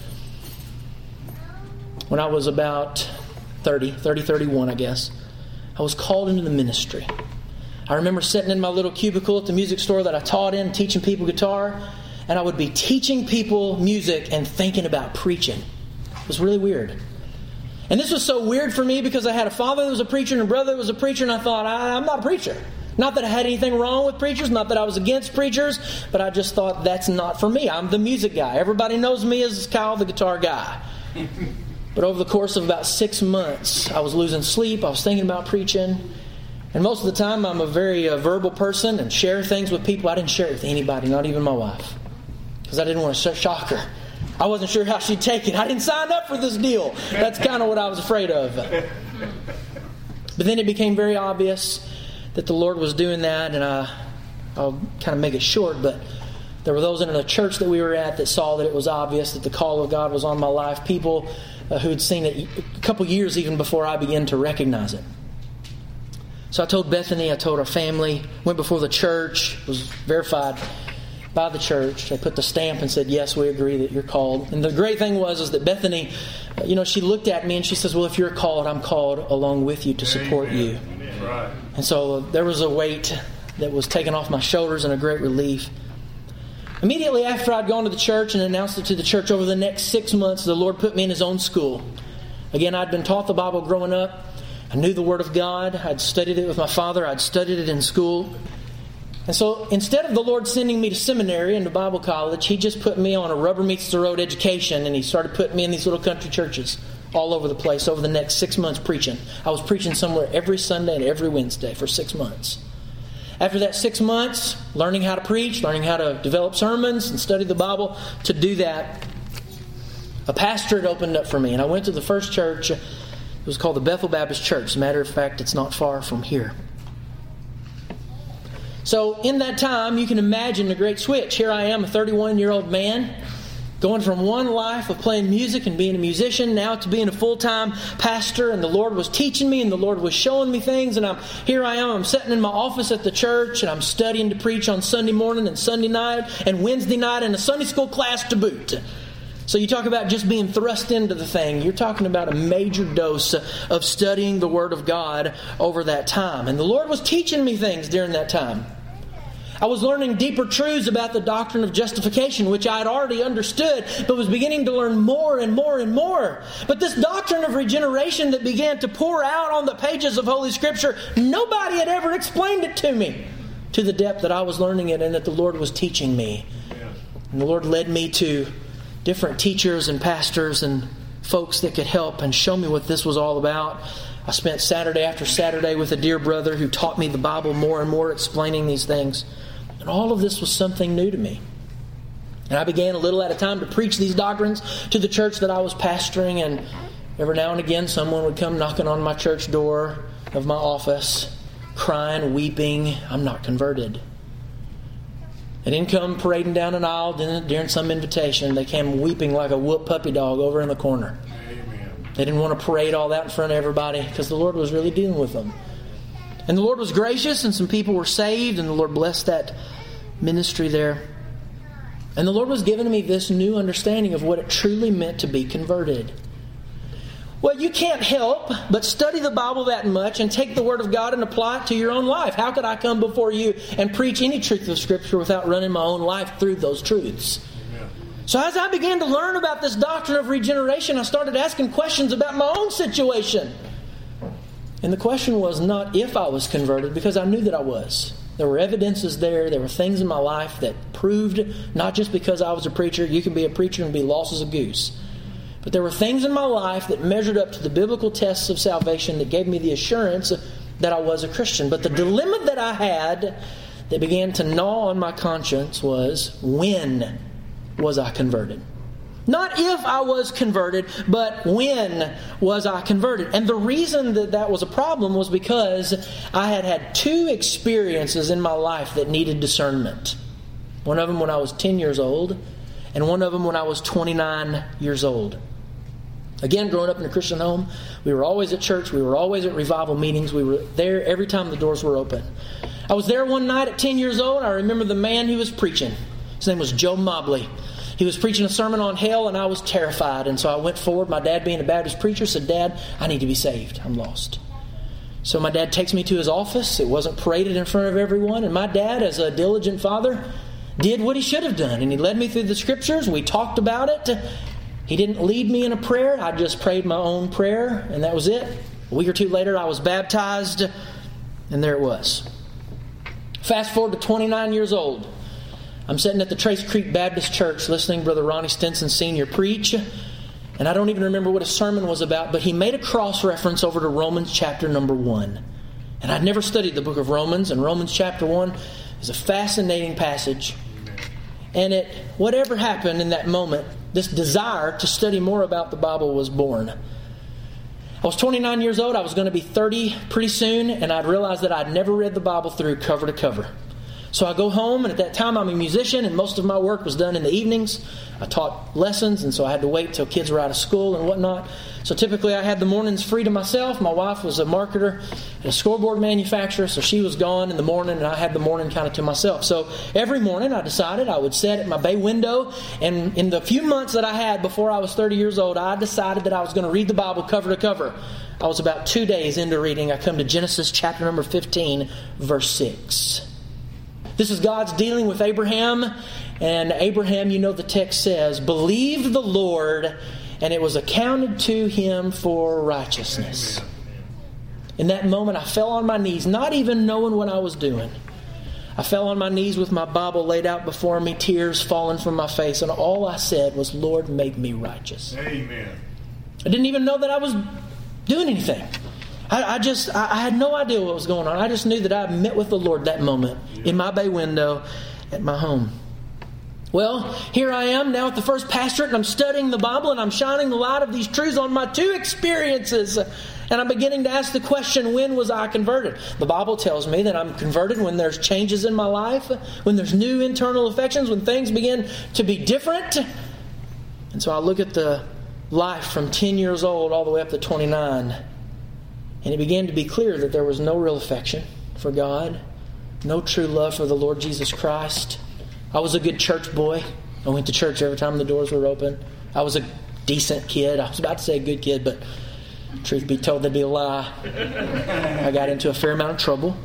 When I was about thirty, thirty, thirty-one, I guess, I was called into the ministry. I remember sitting in my little cubicle at the music store that I taught in, teaching people guitar, and I would be teaching people music and thinking about preaching. It was really weird. And this was so weird for me because I had a father that was a preacher and a brother that was a preacher, and I thought, I, I'm not a preacher. Not that I had anything wrong with preachers, not that I was against preachers, but I just thought that's not for me. I'm the music guy. Everybody knows me as Kyle, the guitar guy. But over the course of about six months, I was losing sleep. I was thinking about preaching. And most of the time, I'm a very uh, verbal person and share things with people. I didn't share it with anybody, not even my wife, because I didn't want to shock her. I wasn't sure how she'd take it. I didn't sign up for this deal. That's kind of what I was afraid of. But then it became very obvious that the Lord was doing that. And I, I'll kind of make it short, but there were those in the church that we were at that saw that it was obvious that the call of God was on my life. People uh, who had seen it a couple years even before I began to recognize it. So I told Bethany, I told our family, went before the church, was verified by the church. They put the stamp and said, yes, we agree that you're called. And the great thing was is that Bethany, you know, she looked at me and she says, well, if you're called, I'm called along with you to support Amen. you. Amen. Right. And so there was a weight that was taken off my shoulders and a great relief. Immediately after I'd gone to the church and announced it to the church, over the next six months, the Lord put me in His own school. Again, I'd been taught the Bible growing up. I knew the Word of God. I'd studied it with my father. I'd studied it in school. And so instead of the Lord sending me to seminary and to Bible college, He just put me on a rubber meets the road education, and He started putting me in these little country churches all over the place over the next six months preaching. I was preaching somewhere every Sunday and every Wednesday for six months. After that six months, learning how to preach, learning how to develop sermons and study the Bible, to do that, a pastorate opened up for me. And I went to the first church. It was called the Bethel Baptist Church. As a matter of fact, it's not far from here. So in that time, you can imagine a great switch. Here I am, a thirty-one-year-old man, going from one life of playing music and being a musician now to being a full-time pastor. And the Lord was teaching me and the Lord was showing me things. And I'm here I am, I'm sitting in my office at the church and I'm studying to preach on Sunday morning and Sunday night and Wednesday night in a Sunday school class to boot. So you talk about just being thrust into the thing. You're talking about a major dose of studying the Word of God over that time. And the Lord was teaching me things during that time. I was learning deeper truths about the doctrine of justification, which I had already understood, but was beginning to learn more and more and more. But this doctrine of regeneration that began to pour out on the pages of Holy Scripture, nobody had ever explained it to me to the depth that I was learning it and that the Lord was teaching me. And the Lord led me to different teachers and pastors and folks that could help and show me what this was all about. I spent Saturday after Saturday with a dear brother who taught me the Bible more and more, explaining these things. And all of this was something new to me. And I began a little at a time to preach these doctrines to the church that I was pastoring. And every now and again, someone would come knocking on my church door of my office, crying, weeping, I'm not converted. They didn't come parading down an aisle during some invitation. They came weeping like a whooped puppy dog over in the corner. Amen. They didn't want to parade all that in front of everybody because the Lord was really dealing with them. And the Lord was gracious and some people were saved and the Lord blessed that ministry there. And the Lord was giving me this new understanding of what it truly meant to be converted. Well, you can't help but study the Bible that much and take the Word of God and apply it to your own life. How could I come before you and preach any truth of Scripture without running my own life through those truths? Amen. So as I began to learn about this doctrine of regeneration, I started asking questions about my own situation. And the question was not if I was converted, because I knew that I was. There were evidences there. There were things in my life that proved, not just because I was a preacher, you can be a preacher and be lost as a goose. But there were things in my life that measured up to the biblical tests of salvation that gave me the assurance that I was a Christian. But the dilemma that I had that began to gnaw on my conscience was, when was I converted? Not if I was converted, but when was I converted? And the reason that that was a problem was because I had had two experiences in my life that needed discernment. One of them when I was ten years old, and one of them when I was twenty-nine years old. Again, growing up in a Christian home, we were always at church. We were always at revival meetings. We were there every time the doors were open. I was there one night at ten years old. I remember the man who was preaching. His name was Joe Mobley. He was preaching a sermon on hell, and I was terrified. And so I went forward. My dad, being a Baptist preacher, said, "Dad, I need to be saved. I'm lost." So my dad takes me to his office. It wasn't paraded in front of everyone. And my dad, as a diligent father, did what he should have done. And he led me through the Scriptures. We talked about it. He didn't lead me in a prayer. I just prayed my own prayer, and that was it. A week or two later, I was baptized, and there it was. Fast forward to twenty-nine years old. I'm sitting at the Trace Creek Baptist Church listening to Brother Ronnie Stinson Senior preach. And I don't even remember what his sermon was about, but he made a cross-reference over to Romans chapter number one. And I'd never studied the book of Romans, and Romans chapter one is a fascinating passage. And it, whatever happened in that moment, this desire to study more about the Bible was born. I was twenty-nine years old. I was going to be thirty pretty soon, and I'd realized that I'd never read the Bible through cover to cover. So I go home, and at that time I'm a musician, and most of my work was done in the evenings. I taught lessons, and so I had to wait till kids were out of school and whatnot. So typically I had the mornings free to myself. My wife was a marketer at a scoreboard manufacturer, so she was gone in the morning, and I had the morning kind of to myself. So every morning I decided I would sit at my bay window, and in the few months that I had before I was thirty years old, I decided that I was going to read the Bible cover to cover. I was about two days into reading. I come to Genesis chapter number fifteen, verse six. This is God's dealing with Abraham. And Abraham, you know the text says, believed the Lord, and it was accounted to him for righteousness. Amen. In that moment, I fell on my knees, not even knowing what I was doing. I fell on my knees with my Bible laid out before me, tears falling from my face, and all I said was, "Lord, make me righteous." Amen. I didn't even know that I was doing anything. I, I just, I, I had no idea what was going on. I just knew that I met with the Lord that moment in my bay window at my home. Well, here I am now at the First Pastorate, and I'm studying the Bible, and I'm shining the light of these truths on my two experiences. And I'm beginning to ask the question, when was I converted? The Bible tells me that I'm converted when there's changes in my life, when there's new internal affections, when things begin to be different. And so I look at the life from ten years old all the way up to twenty-nine. And it began to be clear that there was no real affection for God, no true love for the Lord Jesus Christ. I was a good church boy. I went to church every time the doors were open. I was a decent kid. I was about to say a good kid, but truth be told, that'd be a lie. I got into a fair amount of trouble.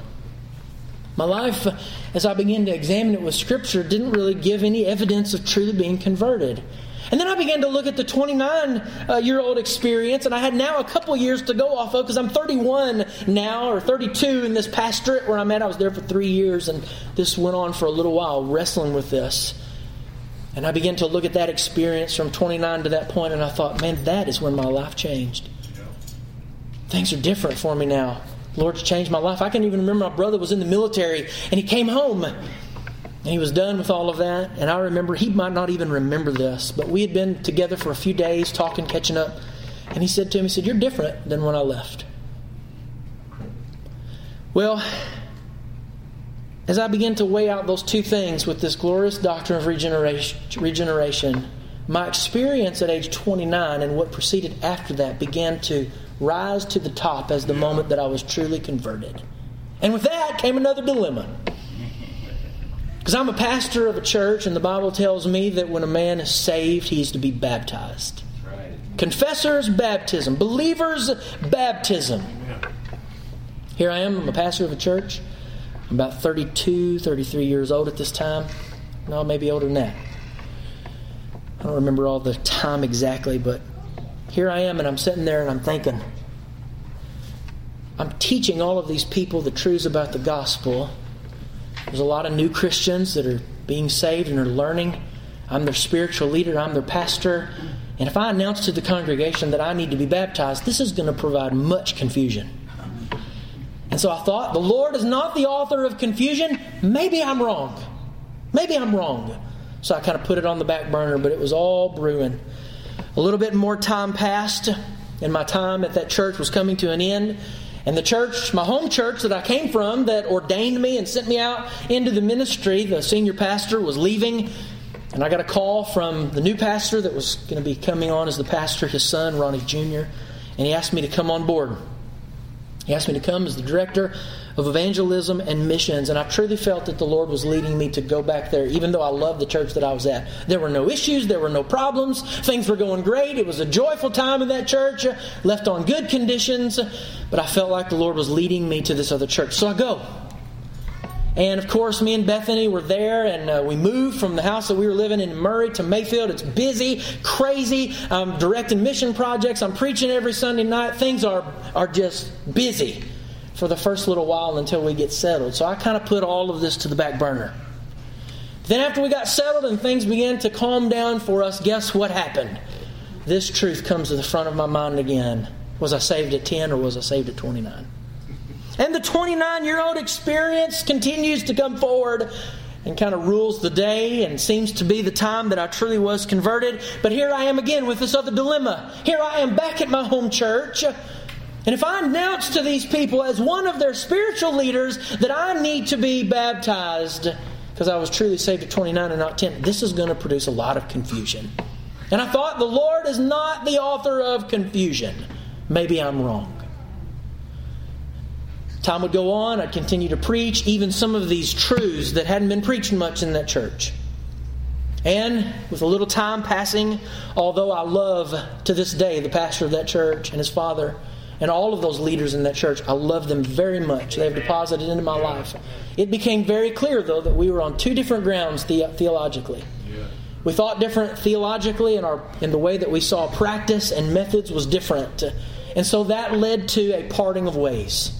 My life, as I began to examine it with Scripture, didn't really give any evidence of truly being converted. And then I began to look at the twenty-nine-year-old experience, and I had now a couple years to go off of, because I'm thirty-one now, or thirty-two in this pastorate where I'm at. I was there for three years, and this went on for a little while, wrestling with this. And I began to look at that experience from twenty-nine to that point, and I thought, man, that is when my life changed. Yeah. Things are different for me now. The Lord's changed my life. I can even remember my brother was in the military, and he came home. And he was done with all of that. And I remember, he might not even remember this, but we had been together for a few days, talking, catching up. And he said to me, he said, "You're different than when I left." Well, as I began to weigh out those two things with this glorious doctrine of regeneration, regeneration, my experience at age twenty-nine and what proceeded after that began to rise to the top as the moment that I was truly converted. And with that came another dilemma. Because I'm a pastor of a church, and the Bible tells me that when a man is saved, he is to be baptized. Right. Confessors' baptism. Believers' baptism. Amen. Here I am. I'm a pastor of a church. I'm about thirty-two, thirty-three years old at this time. No, maybe older than that. I don't remember all the time exactly, but here I am, and I'm sitting there, and I'm thinking, I'm teaching all of these people the truths about the gospel. There's a lot of new Christians that are being saved and are learning. I'm their spiritual leader. I'm their pastor. And if I announce to the congregation that I need to be baptized, this is going to provide much confusion. And so I thought, the Lord is not the author of confusion. Maybe I'm wrong. Maybe I'm wrong. So I kind of put it on the back burner, but it was all brewing. A little bit more time passed, and my time at that church was coming to an end. And the church, my home church that I came from, that ordained me and sent me out into the ministry, the senior pastor was leaving. And I got a call from the new pastor that was going to be coming on as the pastor, his son, Ronnie Junior And he asked me to come on board. He asked me to come as the director of evangelism and missions. And I truly felt that the Lord was leading me to go back there, even though I loved the church that I was at. There were no issues. There were no problems. Things were going great. It was a joyful time in that church, left on good conditions. But I felt like the Lord was leading me to this other church. So I go. And of course, me and Bethany were there, and uh, we moved from the house that we were living in Murray to Mayfield. It's busy, crazy. I'm directing mission projects. I'm preaching every Sunday night. Things are, are just busy for the first little while until we get settled. So I kind of put all of this to the back burner. Then after we got settled and things began to calm down for us, guess what happened? This truth comes to the front of my mind again. Was I saved at ten or was I saved at twenty-nine? And the twenty-nine-year-old experience continues to come forward and kind of rules the day and seems to be the time that I truly was converted. But here I am again with this other dilemma. Here I am back at my home church. And if I announce to these people as one of their spiritual leaders that I need to be baptized because I was truly saved at twenty-nine and not ten, this is going to produce a lot of confusion. And I thought, the Lord is not the author of confusion. Maybe I'm wrong. Time would go on. I'd continue to preach even some of these truths that hadn't been preached much in that church. And with a little time passing, although I love to this day the pastor of that church and his father and all of those leaders in that church, I love them very much. They've deposited into my life. It became very clear, though, that we were on two different grounds the- theologically. We thought different theologically, and our in the way that we saw practice and methods was different. And so that led to a parting of ways.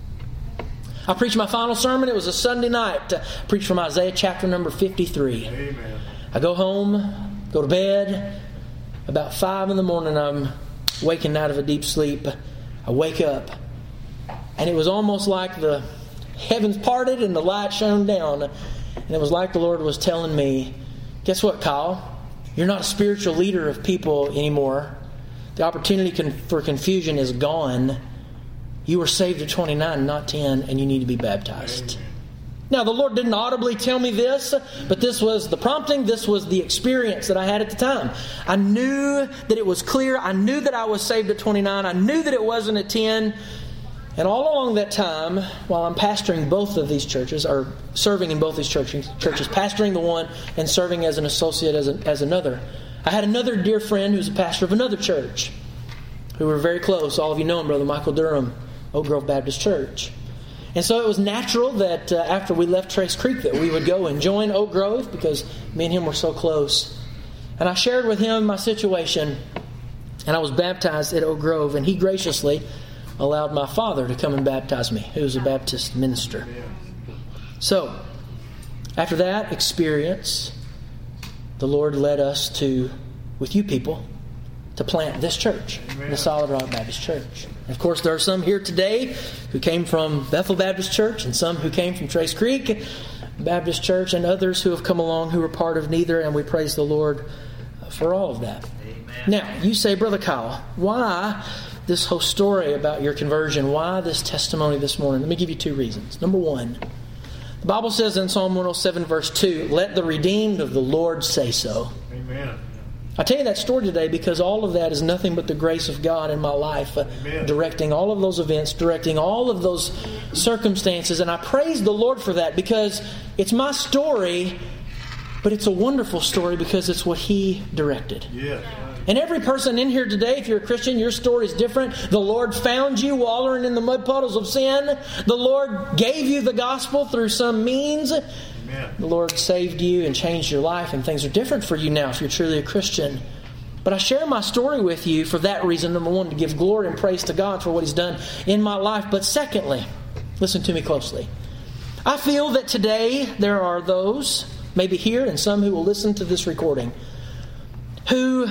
I preached my final sermon. It was a Sunday night. I preached from Isaiah chapter number fifty-three. Amen. I go home, go to bed. About five in the morning, I'm waking out of a deep sleep. I wake up, and it was almost like the heavens parted and the light shone down. And it was like the Lord was telling me, guess what, Kyle? You're not a spiritual leader of people anymore. The opportunity for confusion is gone. You were saved at twenty-nine, not ten, and you need to be baptized. Amen. Now, the Lord didn't audibly tell me this, but this was the prompting. This was the experience that I had at the time. I knew that it was clear. I knew that I was saved at twenty-nine. I knew that it wasn't at ten. And all along that time, while I'm pastoring both of these churches, or serving in both these churches, churches pastoring the one and serving as an associate as, a, as another, I had another dear friend who's a pastor of another church who were very close. All of you know him, Brother Michael Durham, Oak Grove Baptist Church. And so it was natural that uh, after we left Trace Creek that we would go and join Oak Grove because me and him were so close. And I shared with him my situation, and I was baptized at Oak Grove, and he graciously allowed my father to come and baptize me, who was a Baptist minister. So, after that experience, the Lord led us to, with you people, to plant this church, Amen. The Solid Rock Baptist Church. And of course, there are some here today who came from Bethel Baptist Church and some who came from Trace Creek Baptist Church and others who have come along who are part of neither, and we praise the Lord for all of that. Amen. Now, you say, Brother Kyle, why this whole story about your conversion? Why this testimony this morning? Let me give you two reasons. Number one, the Bible says in Psalm one oh seven verse two, let the redeemed of the Lord say so. Amen. I tell you that story today because all of that is nothing but the grace of God in my life, uh, directing all of those events, directing all of those circumstances. And I praise the Lord for that because it's my story, but it's a wonderful story because it's what He directed. Yeah. And every person in here today, if you're a Christian, your story is different. The Lord found you wallowing in the mud puddles of sin. The Lord gave you the gospel through some means. Amen. The Lord saved you and changed your life, and things are different for you now if you're truly a Christian. But I share my story with you for that reason. Number one, to give glory and praise to God for what He's done in my life. But secondly, listen to me closely. I feel that today there are those, maybe here and some who will listen to this recording, who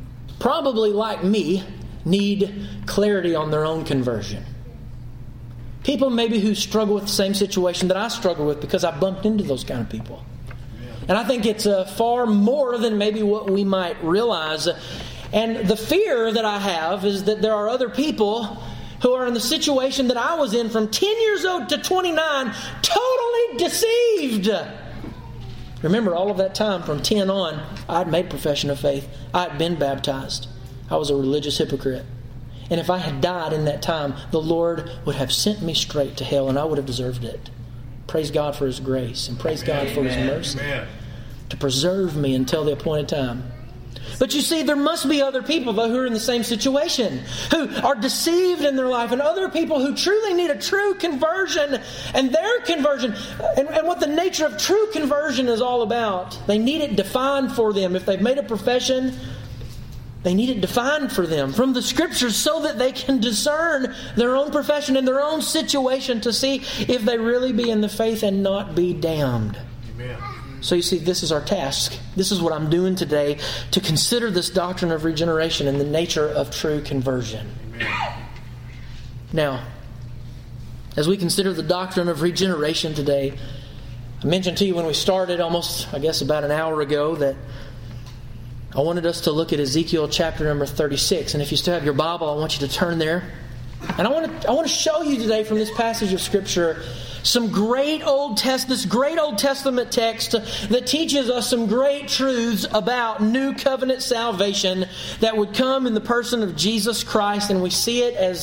probably, like me, need clarity on their own conversion. People maybe who struggle with the same situation that I struggle with, because I bumped into those kind of people. And I think it's uh, far more than maybe what we might realize. And the fear that I have is that there are other people who are in the situation that I was in from ten years old to twenty-nine, totally deceived. Remember, all of that time from ten on, I had made profession of faith. I had been baptized. I was a religious hypocrite. And if I had died in that time, the Lord would have sent me straight to hell, and I would have deserved it. Praise God for His grace, and praise Amen. God for His mercy. Amen. To preserve me until the appointed time. But you see, there must be other people, though, who are in the same situation, who are deceived in their life, and other people who truly need a true conversion, and their conversion, and, and what the nature of true conversion is all about. They need it defined for them. If they've made a profession, they need it defined for them from the Scriptures, so that they can discern their own profession and their own situation to see if they really be in the faith and not be damned. Amen. So you see, this is our task. This is what I'm doing today, to consider this doctrine of regeneration and the nature of true conversion. Amen. Now, as we consider the doctrine of regeneration today, I mentioned to you when we started almost, I guess, about an hour ago, that I wanted us to look at Ezekiel chapter number thirty-six. And if you still have your Bible, I want you to turn there. And I want to I want to show you today from this passage of Scripture some great Old Test, this great Old Testament text that teaches us some great truths about new covenant salvation that would come in the person of Jesus Christ. And we see it as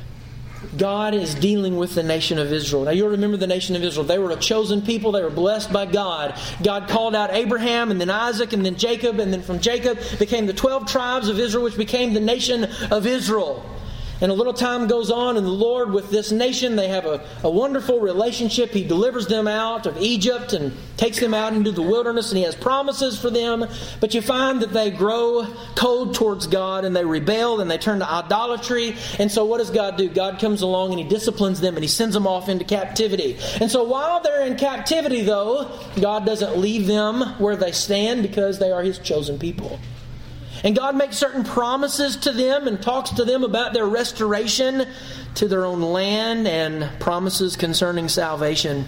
God is dealing with the nation of Israel. Now, you'll remember the nation of Israel. They were a chosen people. They were blessed by God. God called out Abraham, and then Isaac, and then Jacob, and then from Jacob became the twelve tribes of Israel, which became the nation of Israel. And a little time goes on, and the Lord with this nation, they have a, a wonderful relationship. He delivers them out of Egypt and takes them out into the wilderness, and He has promises for them. But you find that they grow cold towards God, and they rebel, and they turn to idolatry. And so what does God do? God comes along and He disciplines them, and He sends them off into captivity. And so while they're in captivity, though, God doesn't leave them where they stand, because they are His chosen people. And God makes certain promises to them and talks to them about their restoration to their own land, and promises concerning salvation.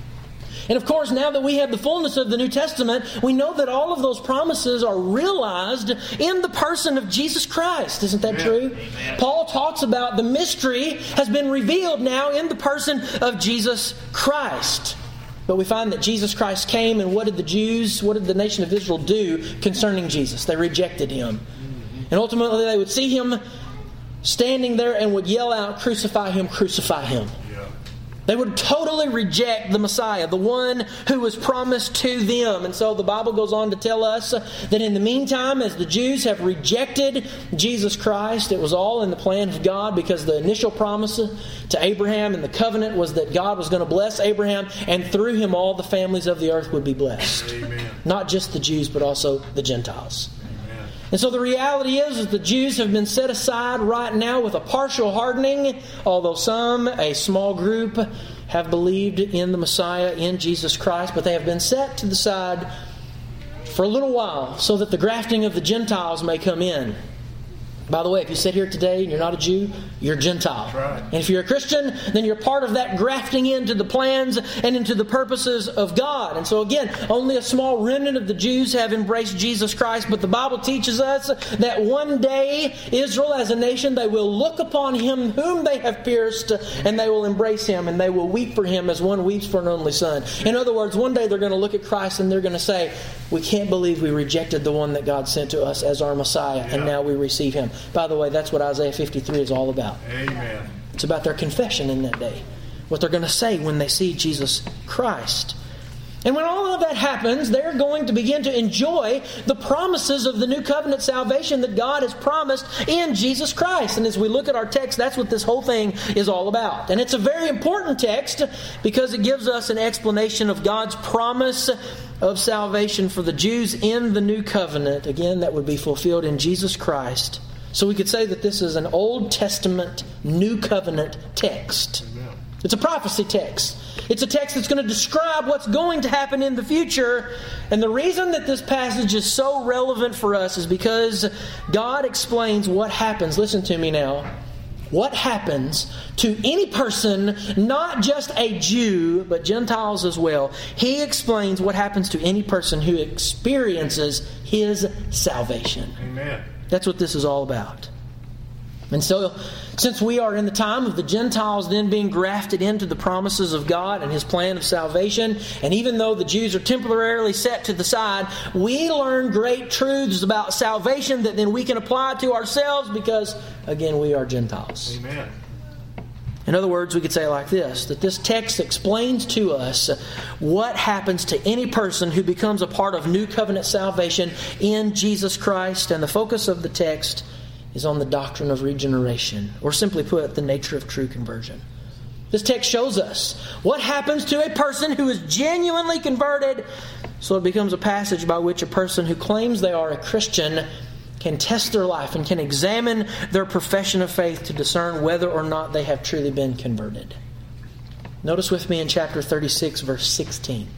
And of course, now that we have the fullness of the New Testament, we know that all of those promises are realized in the person of Jesus Christ. Isn't that Amen. True? Amen. Paul talks about the mystery has been revealed now in the person of Jesus Christ. But we find that Jesus Christ came, and what did the Jews, what did the nation of Israel do concerning Jesus? They rejected Him. And ultimately they would see Him standing there and would yell out, "Crucify Him, crucify Him." They would totally reject the Messiah, the one who was promised to them. And so the Bible goes on to tell us that in the meantime, as the Jews have rejected Jesus Christ, it was all in the plan of God, because the initial promise to Abraham and the covenant was that God was going to bless Abraham, and through him all the families of the earth would be blessed. Amen. Not just the Jews, but also the Gentiles. Amen. And so the reality is that the Jews have been set aside right now with a partial hardening, although some, a small group, have believed in the Messiah, in Jesus Christ, but they have been set to the side for a little while so that the grafting of the Gentiles may come in. By the way, if you sit here today and you're not a Jew, you're a Gentile. Right. And if you're a Christian, then you're part of that grafting into the plans and into the purposes of God. And so again, only a small remnant of the Jews have embraced Jesus Christ, but the Bible teaches us that one day Israel as a nation, they will look upon Him whom they have pierced, and they will embrace Him, and they will weep for Him as one weeps for an only son. In other words, one day they're going to look at Christ and they're going to say, "We can't believe we rejected the one that God sent to us as our Messiah, and now we receive Him." By the way, that's what Isaiah fifty-three is all about. Amen. It's about their confession in that day. What they're going to say when they see Jesus Christ. And when all of that happens, they're going to begin to enjoy the promises of the new covenant salvation that God has promised in Jesus Christ. And as we look at our text, that's what this whole thing is all about. And it's a very important text because it gives us an explanation of God's promise of salvation for the Jews in the new covenant. Again, that would be fulfilled in Jesus Christ. So we could say that this is an Old Testament, New Covenant text. Amen. It's a prophecy text. It's a text that's going to describe what's going to happen in the future. And the reason that this passage is so relevant for us is because God explains what happens, listen to me now, what happens to any person, not just a Jew, but Gentiles as well. He explains what happens to any person who experiences his salvation. Amen. That's what this is all about. And so, since we are in the time of the Gentiles then being grafted into the promises of God and His plan of salvation, and even though the Jews are temporarily set to the side, we learn great truths about salvation that then we can apply to ourselves because, again, we are Gentiles. Amen. In other words, we could say it like this, that this text explains to us what happens to any person who becomes a part of new covenant salvation in Jesus Christ, and the focus of the text is on the doctrine of regeneration, or simply put, the nature of true conversion. This text shows us what happens to a person who is genuinely converted, so it becomes a passage by which a person who claims they are a Christian can test their life and can examine their profession of faith to discern whether or not they have truly been converted. Notice with me in chapter thirty-six, verse sixteen.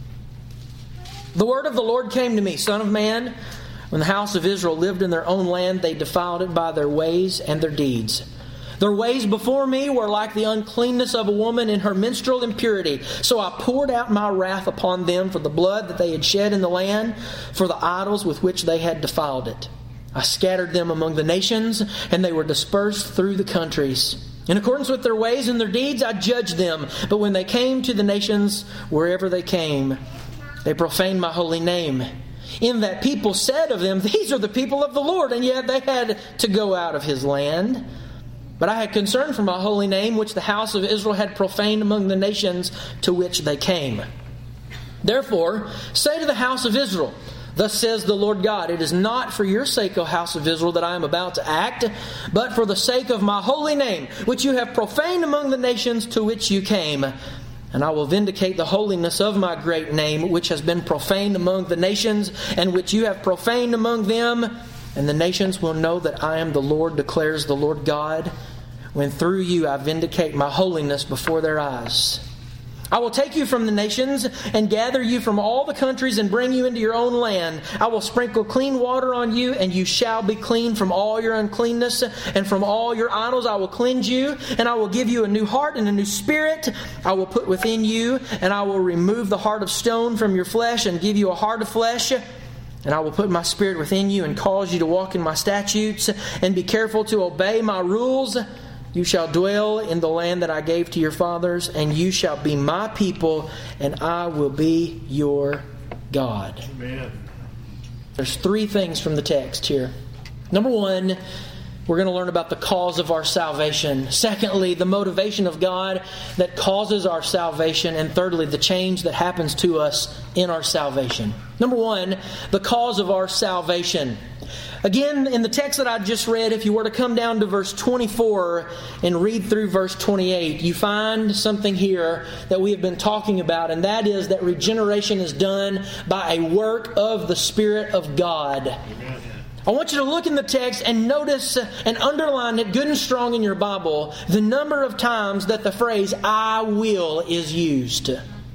The word of the Lord came to me, Son of man, when the house of Israel lived in their own land, they defiled it by their ways and their deeds. Their ways before me were like the uncleanness of a woman in her menstrual impurity. So I poured out my wrath upon them for the blood that they had shed in the land, for the idols with which they had defiled it. I scattered them among the nations, and they were dispersed through the countries. In accordance with their ways and their deeds, I judged them. But when they came to the nations, wherever they came, they profaned my holy name. In that people said of them, these are the people of the Lord, and yet they had to go out of His land. But I had concern for my holy name, which the house of Israel had profaned among the nations to which they came. Therefore, say to the house of Israel, thus says the Lord God, it is not for your sake, O house of Israel, that I am about to act, but for the sake of my holy name, which you have profaned among the nations to which you came. And I will vindicate the holiness of my great name, which has been profaned among the nations, and which you have profaned among them. And the nations will know that I am the Lord, declares the Lord God, when through you I vindicate my holiness before their eyes. I will take you from the nations and gather you from all the countries and bring you into your own land. I will sprinkle clean water on you, and you shall be clean from all your uncleanness, and from all your idols I will cleanse you, and I will give you a new heart and a new spirit I will put within you, and I will remove the heart of stone from your flesh and give you a heart of flesh. And I will put my spirit within you and cause you to walk in my statutes and be careful to obey my rules. You shall dwell in the land that I gave to your fathers, and you shall be my people, and I will be your God. Amen. There's three things from the text here. Number one, we're going to learn about the cause of our salvation. Secondly, the motivation of God that causes our salvation. And thirdly, the change that happens to us in our salvation. Number one, the cause of our salvation. Again, in the text that I just read, if you were to come down to verse twenty-four and read through verse twenty-eight, you find something here that we have been talking about, and that is that regeneration is done by a work of the Spirit of God. Amen. I want you to look in the text and notice and underline it good and strong in your Bible, the number of times that the phrase, I will, is used.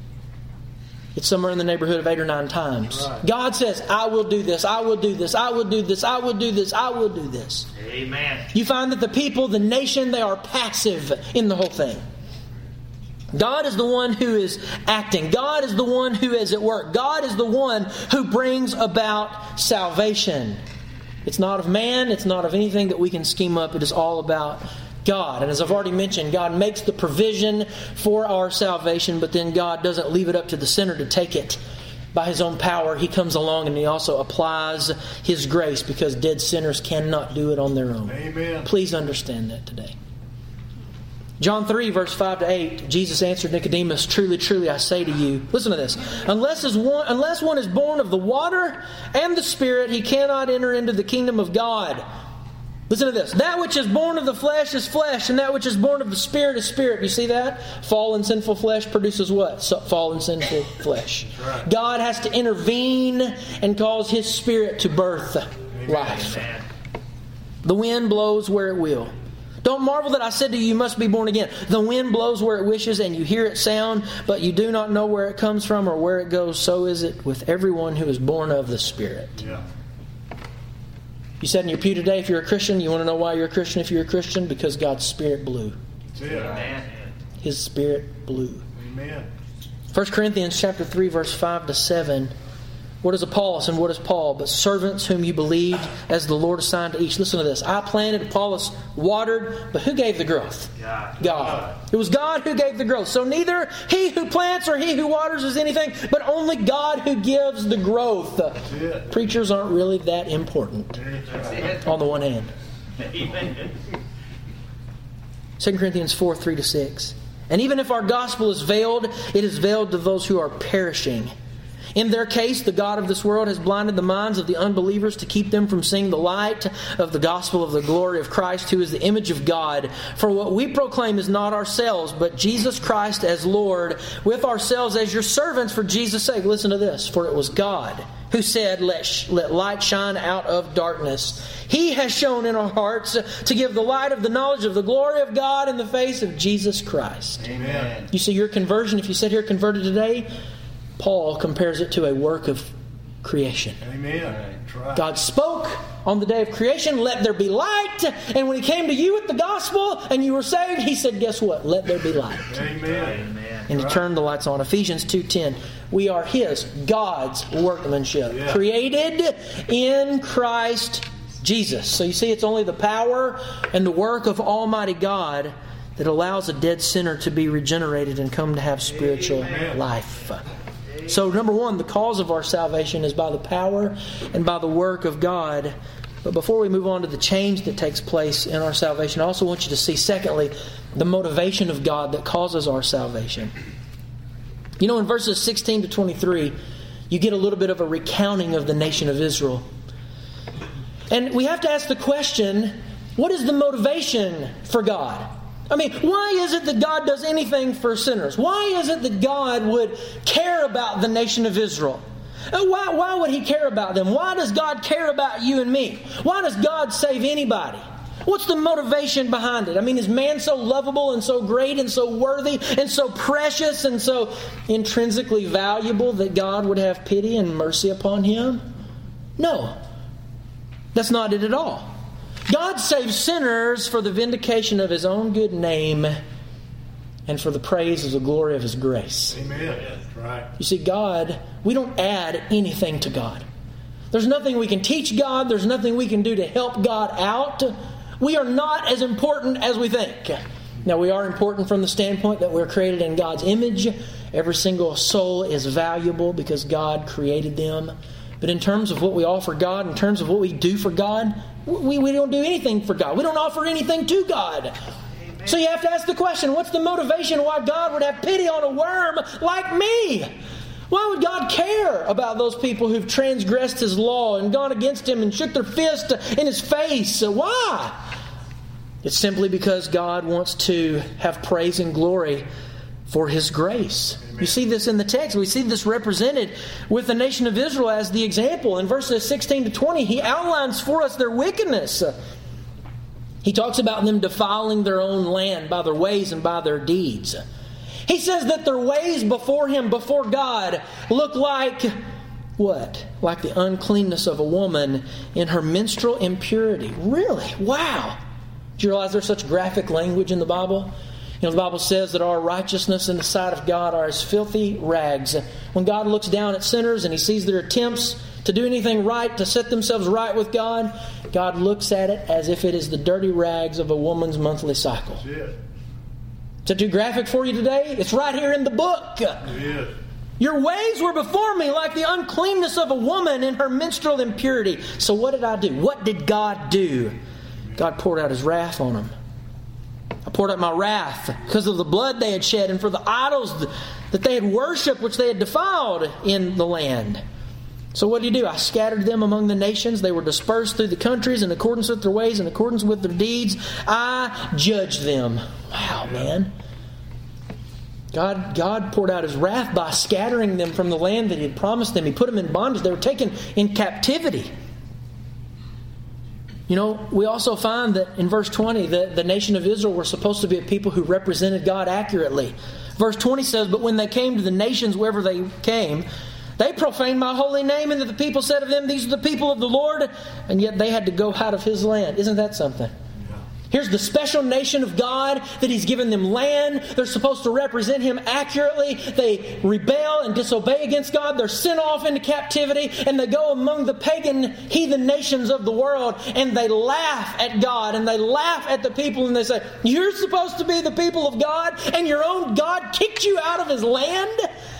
It's somewhere in the neighborhood of eight or nine times. Right. God says, I will do this, I will do this, I will do this, I will do this, I will do this. Amen. You find that the people, the nation, they are passive in the whole thing. God is the one who is acting. God is the one who is at work. God is the one who brings about salvation. It's not of man. It's not of anything that we can scheme up. It is all about God. And as I've already mentioned, God makes the provision for our salvation, but then God doesn't leave it up to the sinner to take it by His own power. He comes along and He also applies His grace, because dead sinners cannot do it on their own. Amen. Please understand that today. John three, verse five to eight, Jesus answered Nicodemus, truly, truly, I say to you, listen to this, unless, is one, unless one is born of the water and the Spirit, he cannot enter into the kingdom of God. Listen to this. That which is born of the flesh is flesh, and that which is born of the Spirit is spirit. You see that? Fallen sinful flesh produces what? So, fallen sinful flesh. Right. God has to intervene and cause His Spirit to birth life. Amen. The wind blows where it will. Don't marvel that I said to you, you must be born again. The wind blows where it wishes, and you hear its sound, but you do not know where it comes from or where it goes. So is it with everyone who is born of the Spirit. Yeah. You said in your pew today, if you're a Christian, you want to know why you're a Christian if you're a Christian? Because God's Spirit blew. Amen. His Spirit blew. Amen. First Corinthians chapter three, verse five to seven. What is Apollos and what is Paul? But servants whom you believed as the Lord assigned to each. Listen to this. I planted, Apollos watered, but who gave the growth? God. God. It was God who gave the growth. So neither he who plants or he who waters is anything, but only God who gives the growth. it. Preachers aren't really that important That's it. on the one hand. Amen. Second Corinthians four, three to six. And even if our gospel is veiled, it is veiled to those who are perishing. In their case, the God of this world has blinded the minds of the unbelievers to keep them from seeing the light of the gospel of the glory of Christ, who is the image of God. For what we proclaim is not ourselves, but Jesus Christ as Lord, with ourselves as your servants for Jesus' sake. Listen to this. For it was God who said, let, sh- let light shine out of darkness. He has shown in our hearts to give the light of the knowledge of the glory of God in the face of Jesus Christ. Amen. You see, your conversion, if you sit here converted today, Paul compares it to a work of creation. Amen. Try. God spoke on the day of creation, let there be light. And when He came to you with the gospel and you were saved, He said, guess what? Let there be light. Amen. Amen. And He turned the lights on. Ephesians two ten. We are His, God's workmanship, Yeah. created in Christ Jesus. So you see, it's only the power and the work of Almighty God that allows a dead sinner to be regenerated and come to have spiritual Amen. life. So number one, the cause of our salvation is by the power and by the work of God. But before we move on to the change that takes place in our salvation, I also want you to see, secondly, the motivation of God that causes our salvation. You know, in verses sixteen to twenty-three, you get a little bit of a recounting of the nation of Israel. And we have to ask the question, what is the motivation for God? I mean, why is it that God does anything for sinners? Why is it that God would care about the nation of Israel? Why, why would He care about them? Why does God care about you and me? Why does God save anybody? What's the motivation behind it? I mean, is man so lovable and so great and so worthy and so precious and so intrinsically valuable that God would have pity and mercy upon him? No. That's not it at all. God saves sinners for the vindication of His own good name and for the praise of the glory of His grace. Amen. That's right. You see, God, we don't add anything to God. There's nothing we can teach God. There's nothing we can do to help God out. We are not as important as we think. Now, we are important from the standpoint that we're created in God's image. Every single soul is valuable because God created them. But in terms of what we offer God, in terms of what we do for God, we, we don't do anything for God. We don't offer anything to God. Amen. So you have to ask the question, what's the motivation why God would have pity on a worm like me? Why would God care about those people who've transgressed His law and gone against Him and shook their fist in His face? Why? It's simply because God wants to have praise and glory for His grace. Amen. You see this in the text. We see this represented with the nation of Israel as the example. In verses sixteen to twenty, He outlines for us their wickedness. He talks about them defiling their own land by their ways and by their deeds. He says that their ways before Him, before God, look like what? Like the uncleanness of a woman in her menstrual impurity. Really? Wow. Do you realize there's such graphic language in the Bible? You know, the Bible says that our righteousness in the sight of God are as filthy rags. When God looks down at sinners and He sees their attempts to do anything right, to set themselves right with God, God looks at it as if it is the dirty rags of a woman's monthly cycle. Yeah. Is it too graphic for you today? It's right here in the book. Yeah. Your ways were before me like the uncleanness of a woman in her menstrual impurity. So what did I do? What did God do? God poured out His wrath on them. I poured out my wrath because of the blood they had shed and for the idols that they had worshipped, which they had defiled in the land. So what did He do? I scattered them among the nations. They were dispersed through the countries in accordance with their ways, in accordance with their deeds. I judged them. Wow, man. God, God poured out His wrath by scattering them from the land that He had promised them. He put them in bondage. They were taken in captivity. You know, we also find that in verse twenty, the, the nation of Israel were supposed to be a people who represented God accurately. Verse twenty says, but when they came to the nations wherever they came, They profaned my holy name, and the people said of them, these are the people of the Lord, and yet they had to go out of His land. Isn't that something? Here's the special nation of God that He's given them land. They're supposed to represent Him accurately. They rebel and disobey against God. They're sent off into captivity, and they go among the pagan heathen nations of the world, and they laugh at God, and they laugh at the people, and they say, you're supposed to be the people of God, and your own God kicked you out of His land?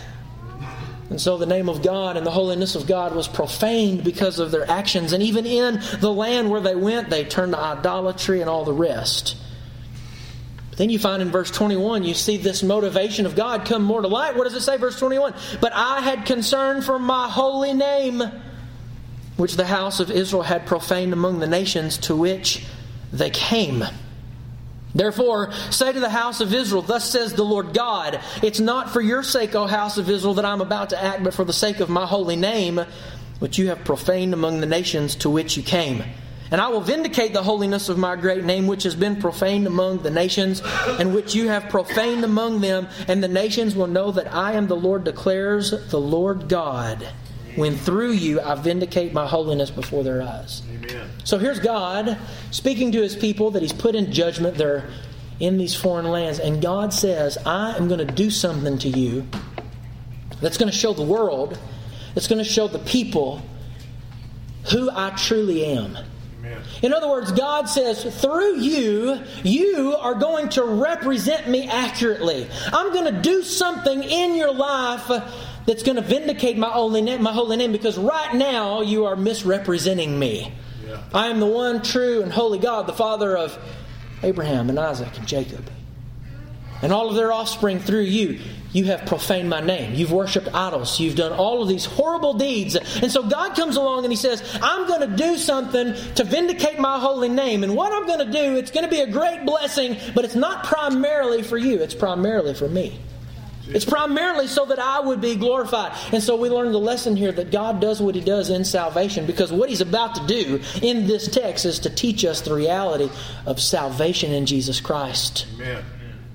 And so the name of God and the holiness of God was profaned because of their actions. And even in the land where they went, they turned to idolatry and all the rest. But then you find in verse twenty-one, you see this motivation of God come more to light. What does it say, verse twenty-one? But I had concern for my holy name, which the house of Israel had profaned among the nations to which they came. Therefore, say to the house of Israel, thus says the Lord God, it's not for your sake, O house of Israel, that I'm about to act, but for the sake of my holy name, which you have profaned among the nations to which you came. And I will vindicate the holiness of my great name, which has been profaned among the nations, and which you have profaned among them, and the nations will know that I am the Lord, declares the Lord God, when through you I vindicate my holiness before their eyes. Amen. So here's God speaking to His people that He's put in judgment. They're in these foreign lands. And God says, I am going to do something to you that's going to show the world, that's going to show the people who I truly am. Amen. In other words, God says, through you, you are going to represent me accurately. I'm going to do something in your life that's going to vindicate my holy name, my holy name, because right now you are misrepresenting me. Yeah. I am the one true and holy God, the Father of Abraham and Isaac and Jacob. And all of their offspring through you, you have profaned my name. You've worshipped idols. You've done all of these horrible deeds. And so God comes along and He says, I'm going to do something to vindicate my holy name. And what I'm going to do, it's going to be a great blessing, but it's not primarily for you. It's primarily for me. It's primarily so that I would be glorified. And so we learn the lesson here that God does what He does in salvation, because what He's about to do in this text is to teach us the reality of salvation in Jesus Christ. Amen.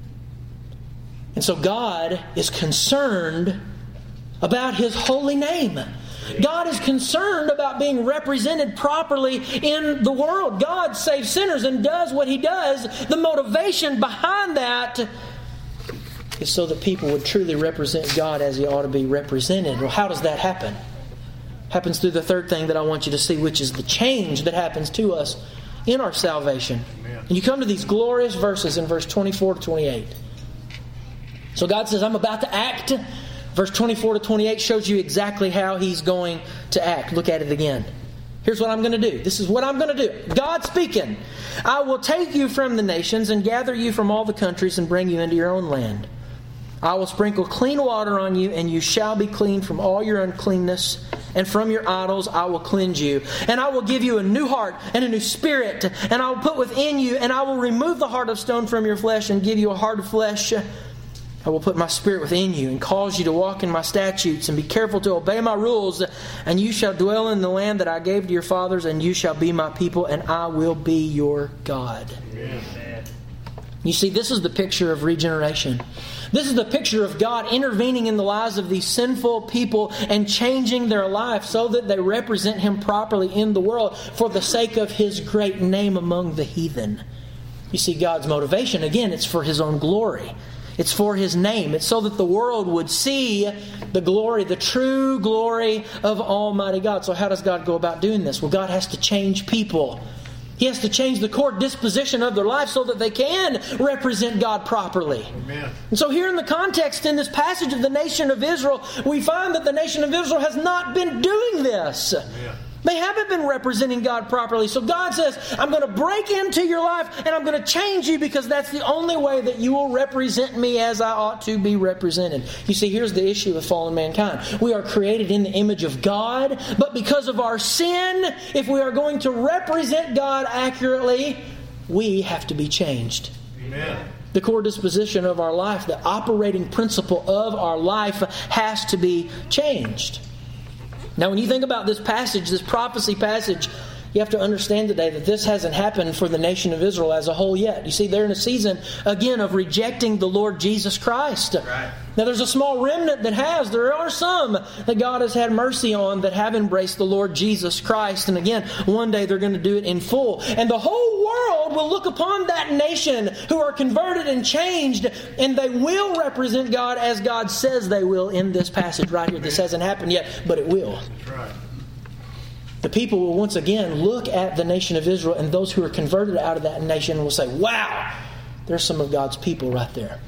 And so God is concerned about His holy name. God is concerned about being represented properly in the world. God saves sinners and does what He does. The motivation behind that is so that people would truly represent God as He ought to be represented. Well, how does that happen? Happens through the third thing that I want you to see, which is the change that happens to us in our salvation. Amen. And you come to these glorious verses in verse twenty-four to twenty-eight. So God says, I'm about to act. Verse twenty-four to twenty-eight shows you exactly how He's going to act. Look at it again. Here's what I'm going to do. This is what I'm going to do. God speaking. I will take you from the nations and gather you from all the countries and bring you into your own land. I will sprinkle clean water on you, and you shall be clean from all your uncleanness, and from your idols I will cleanse you. And I will give you a new heart and a new spirit, and I will put within you, and I will remove the heart of stone from your flesh and give you a heart of flesh. I will put my spirit within you and cause you to walk in my statutes and be careful to obey my rules. And you shall dwell in the land that I gave to your fathers, and you shall be my people, and I will be your God. Amen. You see, this is the picture of regeneration. This is the picture of God intervening in the lives of these sinful people and changing their life so that they represent Him properly in the world for the sake of His great name among the heathen. You see, God's motivation, again, it's for His own glory. It's for His name. It's so that the world would see the glory, the true glory of Almighty God. So how does God go about doing this? Well, God has to change people. He has to change the core disposition of their life so that they can represent God properly. Amen. And so here in the context, in this passage of the nation of Israel, we find that the nation of Israel has not been doing this. Amen. They haven't been representing God properly. So God says, I'm going to break into your life and I'm going to change you because that's the only way that you will represent me as I ought to be represented. You see, here's the issue with fallen mankind. We are created in the image of God, but because of our sin, if we are going to represent God accurately, we have to be changed. Amen. The core disposition of our life, the operating principle of our life has to be changed. Now, when you think about this passage, this prophecy passage, You have to understand today that this hasn't happened for the nation of Israel as a whole yet. You see, they're in a season, again, of rejecting the Lord Jesus Christ. Right. Now, there's a small remnant that has. There are some that God has had mercy on that have embraced the Lord Jesus Christ. And again, one day they're going to do it in full. And the whole world will look upon that nation who are converted and changed, and they will represent God as God says they will in this passage right here. This hasn't happened yet, but it will. That's right. The people will once again look at the nation of Israel, and those who are converted out of that nation will say, wow, there's some of God's people right there.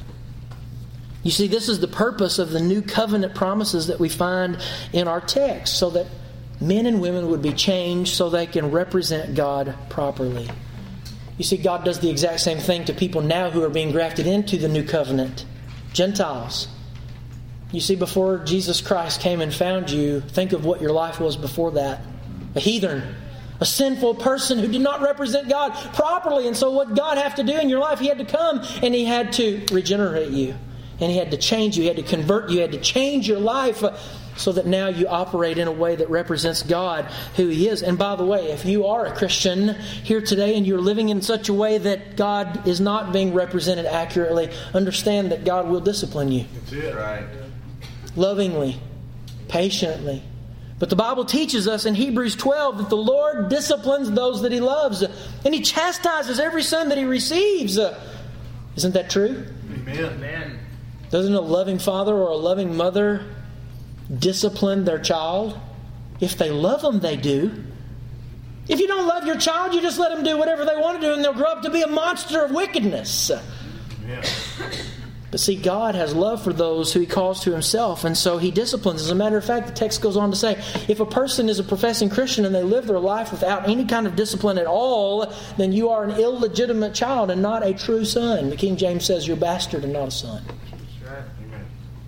You see, this is the purpose of the new covenant promises that we find in our text, so that men and women would be changed so they can represent God properly. You see, God does the exact same thing to people now who are being grafted into the new covenant. Gentiles. You see, before Jesus Christ came and found you, think of what your life was before that. A heathen, a sinful person who did not represent God properly. And so what God had to do in your life, He had to come and He had to regenerate you. And He had to change you. He had to convert you. He had to change your life so that now you operate in a way that represents God, who He is. And by the way, if you are a Christian here today and you're living in such a way that God is not being represented accurately, understand that God will discipline you. That's it. Right. Lovingly, patiently. But the Bible teaches us in Hebrews twelve that the Lord disciplines those that He loves. And He chastises every son that He receives. Isn't that true? Amen. Amen. Doesn't a loving father or a loving mother discipline their child? If they love them, they do. If you don't love your child, you just let them do whatever they want to do, and they'll grow up to be a monster of wickedness. Yeah. But see, God has love for those who He calls to Himself, and so He disciplines. As a matter of fact, the text goes on to say, if a person is a professing Christian and they live their life without any kind of discipline at all, then you are an illegitimate child and not a true son. The King James says you're a bastard and not a son. That's right. Amen.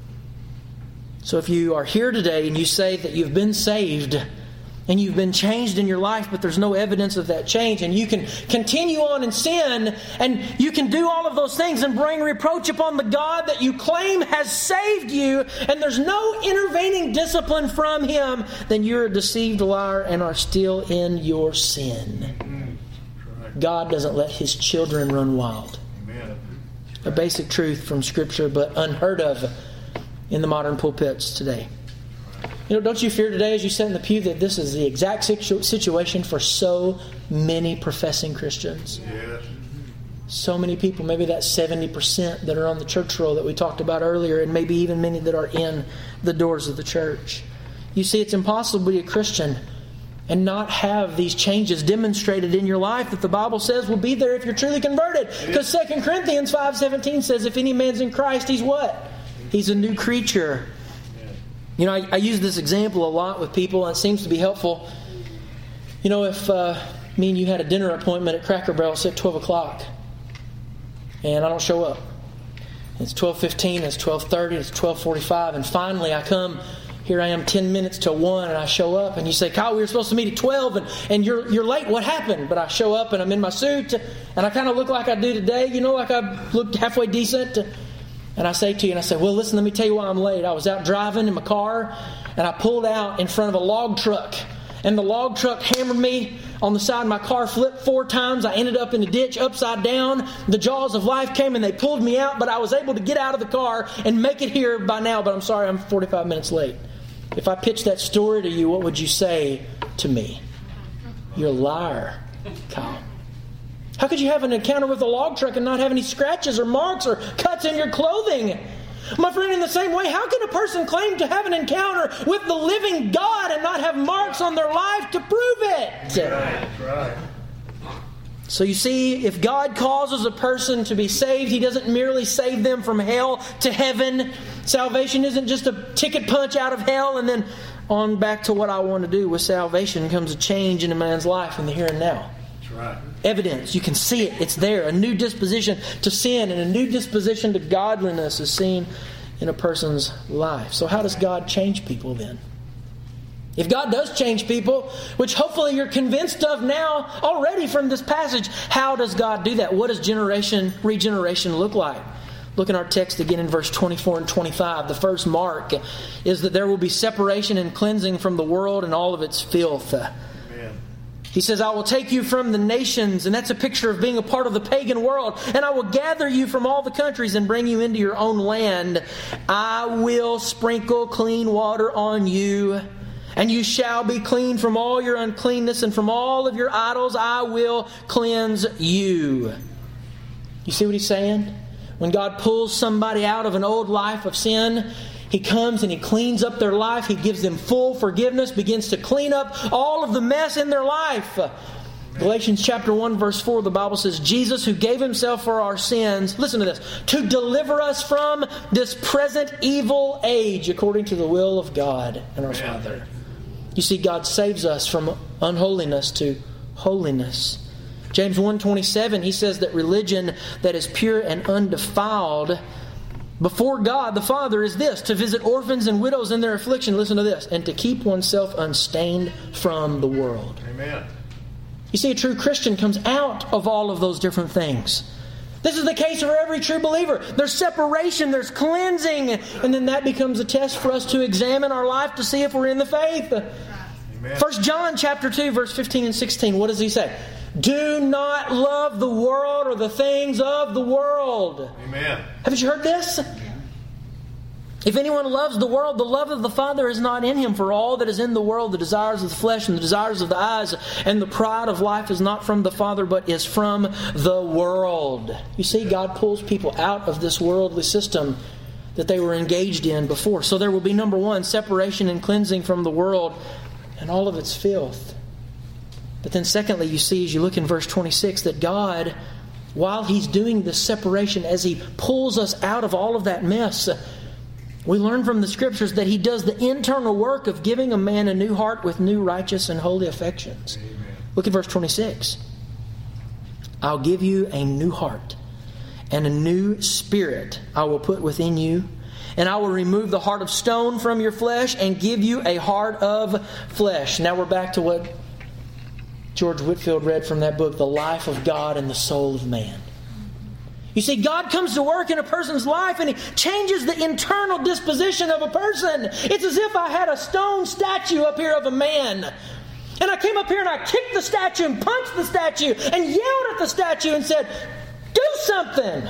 So if you are here today and you say that you've been saved and you've been changed in your life, but there's no evidence of that change, and you can continue on in sin, and you can do all of those things and bring reproach upon the God that you claim has saved you, and there's no intervening discipline from Him, then you're a deceived liar and are still in your sin. That's right. God doesn't let His children run wild. Amen. A basic truth from Scripture, but unheard of in the modern pulpits today. You know, don't you fear today as you sit in the pew that this is the exact situ- situation for so many professing Christians? Yes. So many people, maybe that seventy percent that are on the church roll that we talked about earlier, and maybe even many that are in the doors of the church. You see, it's impossible to be a Christian and not have these changes demonstrated in your life that the Bible says will be there if you're truly converted. Because Second Corinthians five seventeen says, if any man's in Christ, he's what? He's a new creature. You know, I, I use this example a lot with people, and it seems to be helpful. You know, if uh, me and you had a dinner appointment at Cracker Barrel at twelve o'clock, and I don't show up. It's twelve fifteen, it's twelve thirty, it's twelve forty-five, and finally I come, here I am ten minutes till one, and I show up, and you say, Kyle, we were supposed to meet at twelve, and, and you're you're late, what happened? But I show up, and I'm in my suit, and I kind of look like I do today, you know, like I look halfway decent. And I say to you, and I say, well, listen, let me tell you why I'm late. I was out driving in my car, and I pulled out in front of a log truck. And the log truck hammered me on the side of my car, flipped four times. I ended up in a ditch upside down. The jaws of life came, and they pulled me out. But I was able to get out of the car and make it here by now. But I'm sorry, I'm forty-five minutes late. If I pitched that story to you, what would you say to me? You're a liar, Kyle. How could you have an encounter with a log truck and not have any scratches or marks or cuts in your clothing? My friend, in the same way, how can a person claim to have an encounter with the living God and not have marks on their life to prove it? That's right. So you see, if God causes a person to be saved, He doesn't merely save them from hell to heaven. Salvation isn't just a ticket punch out of hell and then on back to what I want to do. With salvation comes a change in a man's life in the here and now. That's right. Evidence. You can see it. It's there. A new disposition to sin and a new disposition to godliness is seen in a person's life. So how does God change people then? If God does change people, which hopefully you're convinced of now already from this passage, how does God do that? What does generation, regeneration look like? Look in our text again in verse twenty-four and twenty-five. The first mark is that there will be separation and cleansing from the world and all of its filth. Amen. He says, I will take you from the nations, and that's a picture of being a part of the pagan world, and I will gather you from all the countries and bring you into your own land. I will sprinkle clean water on you, and you shall be clean from all your uncleanness, and from all of your idols I will cleanse you. You see what he's saying? When God pulls somebody out of an old life of sin, He comes and He cleans up their life. He gives them full forgiveness, begins to clean up all of the mess in their life. Galatians chapter one verse four, the Bible says, Jesus who gave Himself for our sins, listen to this, to deliver us from this present evil age according to the will of God and our Father. You see, God saves us from unholiness to holiness. James one twenty-seven, he says that religion that is pure and undefiled before God the Father is this, to visit orphans and widows in their affliction, listen to this, and to keep oneself unstained from the world. Amen. You see, a true Christian comes out of all of those different things. This is the case for every true believer. There's separation, there's cleansing, and then that becomes a test for us to examine our life to see if we're in the faith. Amen. First John chapter two, verse fifteen and sixteen, what does he say? Do not love the world or the things of the world. Amen. Haven't you heard this? If anyone loves the world, the love of the Father is not in him. For all that is in the world, the desires of the flesh and the desires of the eyes and the pride of life is not from the Father, but is from the world. You see, God pulls people out of this worldly system that they were engaged in before. So there will be, number one, separation and cleansing from the world and all of its filth. But then secondly, you see as you look in verse twenty-six that God, while He's doing this separation, as He pulls us out of all of that mess, we learn from the Scriptures that He does the internal work of giving a man a new heart with new righteous and holy affections. Amen. Look at verse twenty-six. I'll give you a new heart, and a new spirit I will put within you. And I will remove the heart of stone from your flesh and give you a heart of flesh. Now we're back to what George Whitefield read from that book, The Life of God and the Soul of Man. You see, God comes to work in a person's life and He changes the internal disposition of a person. It's as if I had a stone statue up here of a man. And I came up here and I kicked the statue and punched the statue and yelled at the statue and said, do something.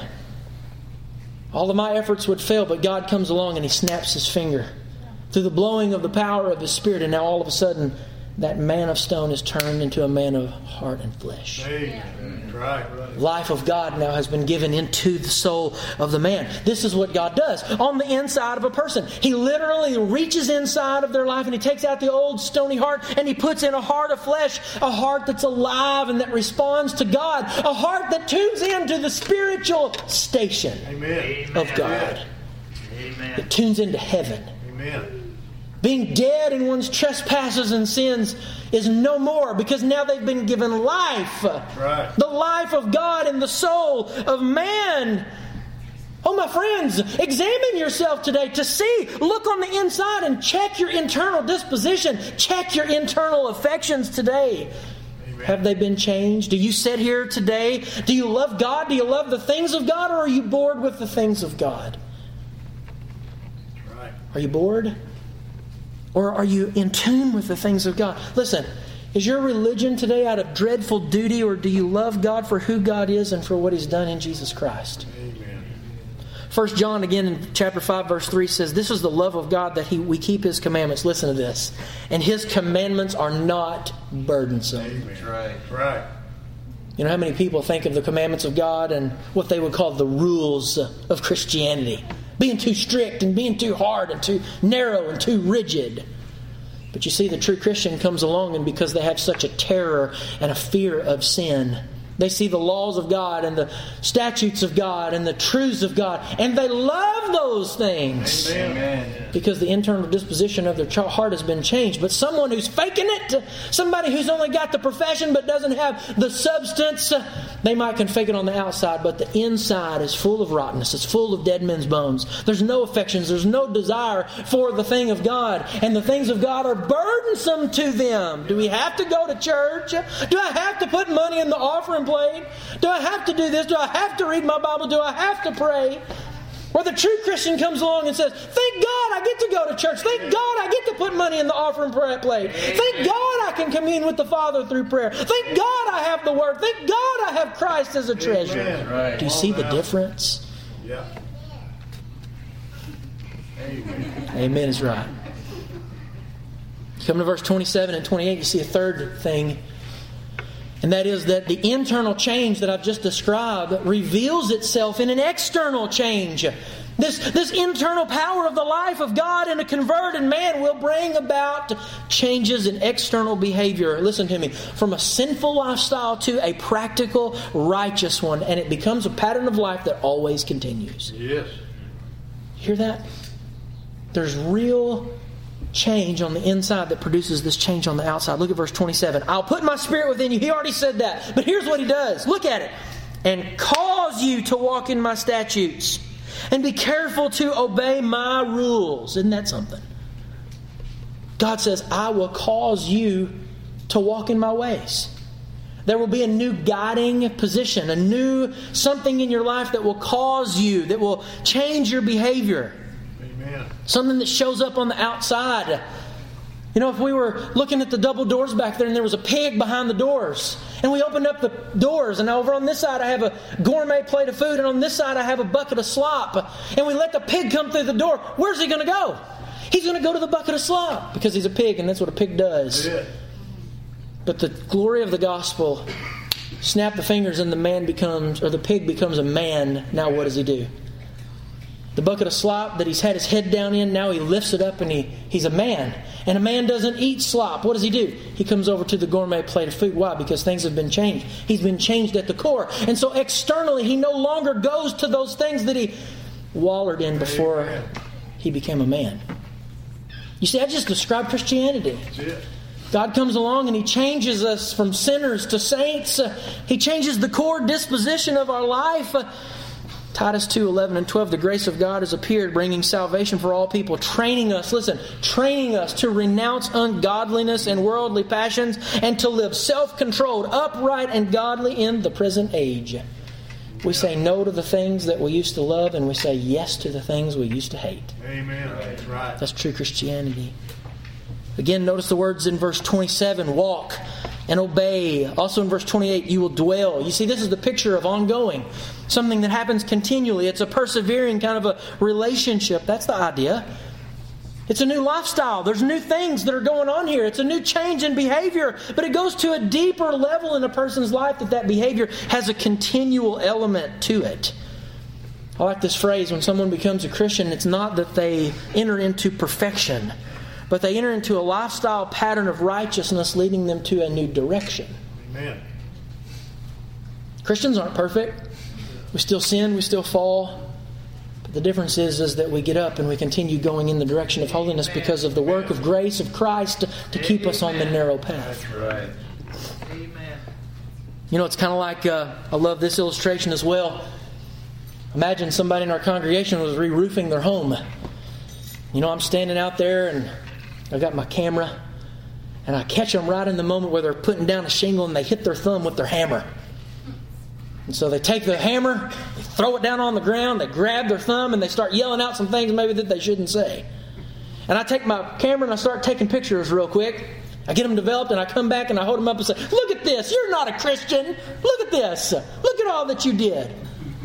All of my efforts would fail, but God comes along and He snaps His finger through the blowing of the power of His Spirit, and now all of a sudden that man of stone is turned into a man of heart and flesh. Amen. Right, right. Life of God now has been given into the soul of the man. This is what God does on the inside of a person. He literally reaches inside of their life and He takes out the old stony heart and He puts in a heart of flesh, a heart that's alive and that responds to God, a heart that tunes into the spiritual station Amen. of God. Amen. It tunes into heaven. Amen. Being dead in one's trespasses and sins is no more, because now they've been given life. Right. The life of God in the soul of man. Oh, my friends, examine yourself today to see. Look on the inside and check your internal disposition. Check your internal affections today. Amen. Have they been changed? Do you sit here today? Do you love God? Do you love the things of God? Or are you bored with the things of God? Right. Are you bored? Or are you in tune with the things of God? Listen, is your religion today out of dreadful duty, or do you love God for who God is and for what He's done in Jesus Christ? Amen. First John, again in chapter five, verse three says, this is the love of God, that he, we keep His commandments. Listen to this. And His commandments are not burdensome. Amen. Right. Right. You know how many people think of the commandments of God and what they would call the rules of Christianity? Being too strict and being too hard and too narrow and too rigid. But you see, the true Christian comes along, and because they have such a terror and a fear of sin, they see the laws of God and the statutes of God and the truths of God, and they love those things. Amen. Because the internal disposition of their heart has been changed. But someone who's faking it, somebody who's only got the profession but doesn't have the substance, they might can fake it on the outside, but the inside is full of rottenness. It's full of dead men's bones. There's no affections. There's no desire for the thing of God. And the things of God are burdensome to them. Do we have to go to church? Do I have to put money in the offering plate? Do I have to do this? Do I have to read my Bible? Do I have to pray? Where the true Christian comes along and says, thank God I get to go to church. Thank God I get to put money in the offering plate. Thank God I can commune with the Father through prayer. Thank God I have the Word. Thank God I have Christ as a treasure. Right. Do you see the difference? Yeah. Amen. Amen is right. Come to verse twenty-seven and twenty-eight, you see a third thing. And that is that the internal change that I've just described reveals itself in an external change. This, this internal power of the life of God in a converted man will bring about changes in external behavior. Listen to me. From a sinful lifestyle to a practical, righteous one. And it becomes a pattern of life that always continues. Yes. Hear that? There's real change on the inside that produces this change on the outside. Look at verse twenty-seven. I'll put my spirit within you. He already said that. But here's what he does. Look at it. And cause you to walk in my statutes. And be careful to obey my rules. Isn't that something? God says, I will cause you to walk in my ways. There will be a new guiding position. A new something in your life that will cause you, that will change your behavior. Amen. Something that shows up on the outside. You know, if we were looking at the double doors back there and there was a pig behind the doors, and we opened up the doors, and over on this side I have a gourmet plate of food, and on this side I have a bucket of slop, and we let the pig come through the door, where's he going to go? He's going to go to the bucket of slop because he's a pig, and that's what a pig does. Yeah. But the glory of the gospel, snap the fingers and the man becomes, or the pig becomes a man. Now what does he do? The bucket of slop that he's had his head down in, now he lifts it up and he, he's a man. And a man doesn't eat slop. What does he do? He comes over to the gourmet plate of food. Why? Because things have been changed. He's been changed at the core. And so externally, he no longer goes to those things that he wallered in before he became a man. You see, I just described Christianity. God comes along and He changes us from sinners to saints. Uh, he changes the core disposition of our life. Uh, Titus two, eleven and twelve, the grace of God has appeared, bringing salvation for all people, training us, listen, training us to renounce ungodliness and worldly passions and to live self-controlled, upright, and godly in the present age. We say no to the things that we used to love, and we say yes to the things we used to hate. Amen. That's right. That's true Christianity. Again, notice the words in verse twenty-seven, walk and obey. Also in verse twenty-eight, you will dwell. You see, this is the picture of ongoing. Something that happens continually. It's a persevering kind of a relationship. That's the idea. It's a new lifestyle. There's new things that are going on here. It's a new change in behavior. But it goes to a deeper level in a person's life that that behavior has a continual element to it. I like this phrase, when someone becomes a Christian, it's not that they enter into perfection, but they enter into a lifestyle pattern of righteousness leading them to a new direction. Amen. Christians aren't perfect. We still sin, we still fall. But the difference is, is that we get up and we continue going in the direction of holiness because of the work of grace of Christ to, to keep us on the narrow path. That's right. Amen. You know, it's kind of like, uh, I love this illustration as well. Imagine somebody in our congregation was re-roofing their home. You know, I'm standing out there and I got my camera, and I catch them right in the moment where they're putting down a shingle and they hit their thumb with their hammer. And so they take the hammer, they throw it down on the ground, they grab their thumb, and they start yelling out some things maybe that they shouldn't say. And I take my camera and I start taking pictures real quick. I get them developed and I come back and I hold them up and say, look at this, you're not a Christian. Look at this. Look at all that you did.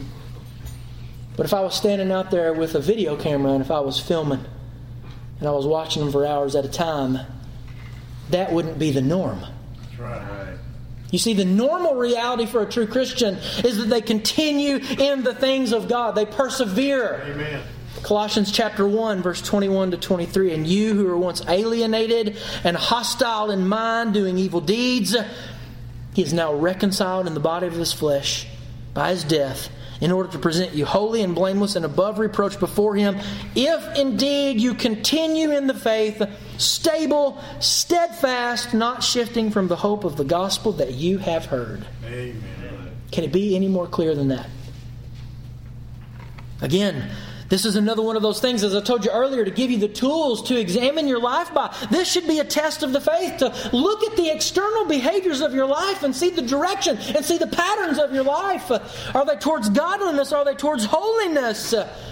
But if I was standing out there with a video camera and if I was filming and I was watching them for hours at a time, that wouldn't be the norm. That's right. You see, the normal reality for a true Christian is that they continue in the things of God. They persevere. Amen. Colossians chapter one, verse twenty-one to twenty-three. And you who were once alienated and hostile in mind, doing evil deeds, He is now reconciled in the body of His flesh by His death, in order to present you holy and blameless and above reproach before Him, if indeed you continue in the faith, stable, steadfast, not shifting from the hope of the gospel that you have heard. Amen. Can it be any more clear than that? Again, this is another one of those things, as I told you earlier, to give you the tools to examine your life by. This should be a test of the faith, to look at the external behaviors of your life and see the direction and see the patterns of your life. Are they towards godliness? Are they towards holiness?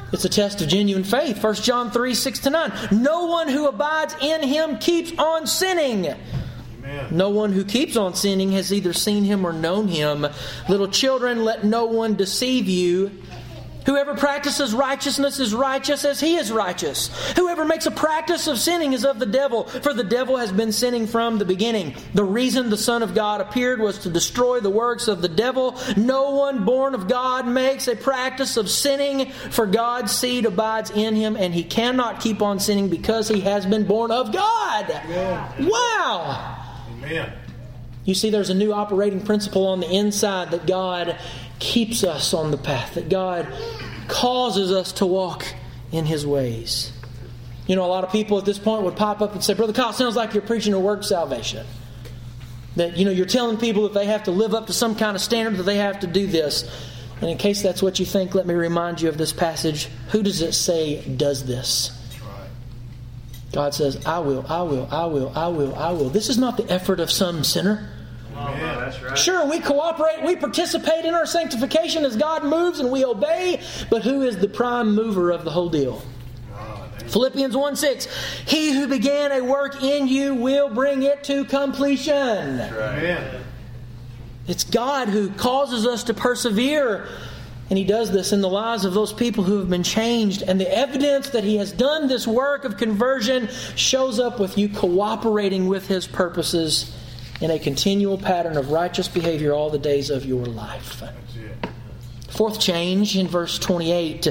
It's a test of genuine faith. First John three, six to nine. No one who abides in Him keeps on sinning. Amen. No one who keeps on sinning has either seen Him or known Him. Little children, let no one deceive you. Whoever practices righteousness is righteous as He is righteous. Whoever makes a practice of sinning is of the devil, for the devil has been sinning from the beginning. The reason the Son of God appeared was to destroy the works of the devil. No one born of God makes a practice of sinning, for God's seed abides in him, and he cannot keep on sinning because he has been born of God. Yeah. Wow! Amen. You see, there's a new operating principle on the inside that God keeps us on the path, that God causes us to walk in His ways. You know, a lot of people at this point would pop up and say, Brother Kyle, sounds like you're preaching a work salvation. That, you know, you're telling people that they have to live up to some kind of standard, that they have to do this. And in case that's what you think, let me remind you of this passage. Who does it say does this? That's right. God says, I will, I will, I will, I will, I will. This is not the effort of some sinner. Oh, that's right. Sure, we cooperate, we participate in our sanctification as God moves and we obey, but who is the prime mover of the whole deal? Philippians one six, He who began a work in you will bring it to completion. That's right. Amen. It's God who causes us to persevere. And He does this in the lives of those people who have been changed. And the evidence that He has done this work of conversion shows up with you cooperating with His purposes in a continual pattern of righteous behavior all the days of your life. That's it. Fourth change in verse twenty-eight.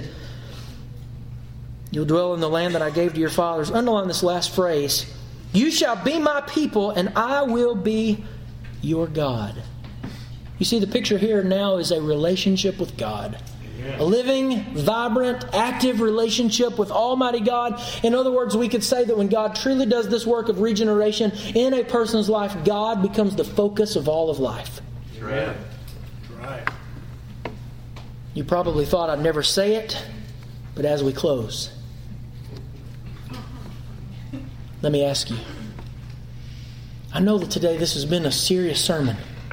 You'll dwell in the land that I gave to your fathers. Underline this last phrase. You shall be my people, and I will be your God. You see, the picture here now is a relationship with God. Amen. A living, vibrant, active relationship with Almighty God. In other words, we could say that when God truly does this work of regeneration in a person's life, God becomes the focus of all of life. That's right. That's right. You probably thought I'd never say it, but as we close, let me ask you. I know that today this has been a serious sermon.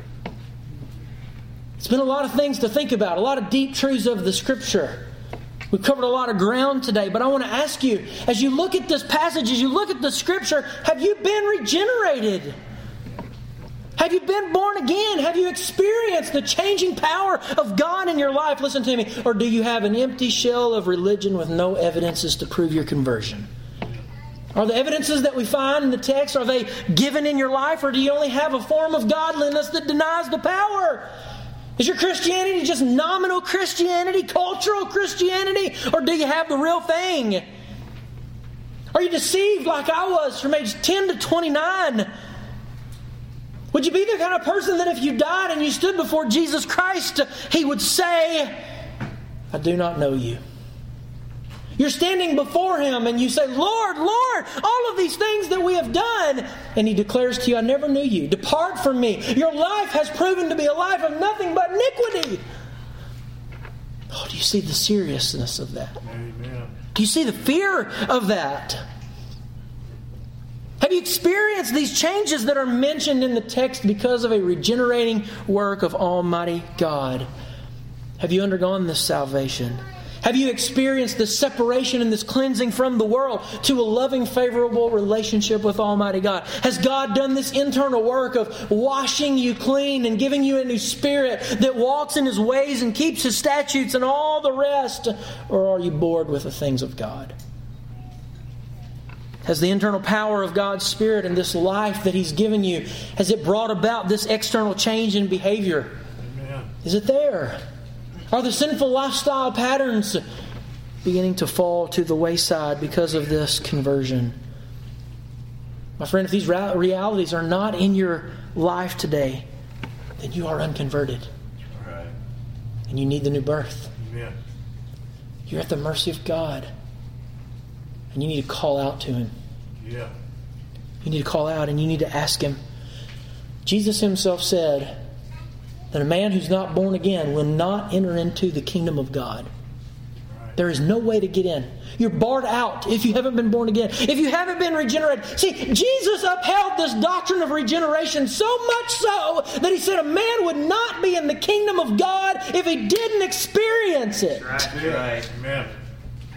It's been a lot of things to think about, a lot of deep truths of the Scripture. We've covered a lot of ground today, but I want to ask you, as you look at this passage, as you look at the Scripture, have you been regenerated? Have you been born again? Have you experienced the changing power of God in your life? Listen to me. Or do you have an empty shell of religion with no evidences to prove your conversion? Are the evidences that we find in the text, are they given in your life, or do you only have a form of godliness that denies the power? Is your Christianity just nominal Christianity, cultural Christianity, or do you have the real thing? Are you deceived like I was from age ten to twenty-nine? Would you be the kind of person that if you died and you stood before Jesus Christ, He would say, I do not know you? You're standing before Him and you say, Lord, Lord, all of these things that we have done. And He declares to you, I never knew you. Depart from me. Your life has proven to be a life of nothing but iniquity. Oh, do you see the seriousness of that? Amen. Do you see the fear of that? Have you experienced these changes that are mentioned in the text because of a regenerating work of Almighty God? Have you undergone this salvation? Have you experienced this separation and this cleansing from the world to a loving, favorable relationship with Almighty God? Has God done this internal work of washing you clean and giving you a new spirit that walks in His ways and keeps His statutes and all the rest? Or are you bored with the things of God? Has the internal power of God's Spirit and this life that He's given you, has it brought about this external change in behavior? Amen. Is it there? Are the sinful lifestyle patterns beginning to fall to the wayside because of this conversion? My friend, if these realities are not in your life today, then you are unconverted. Right. And you need the new birth. Amen. You're at the mercy of God. And you need to call out to Him. Yeah. You need to call out and you need to ask Him. Jesus Himself said that a man who's not born again will not enter into the kingdom of God. Right. There is no way to get in. You're barred out if you haven't been born again. If you haven't been regenerated. See, Jesus upheld this doctrine of regeneration so much so that He said a man would not be in the kingdom of God if he didn't experience it. That's right. Amen.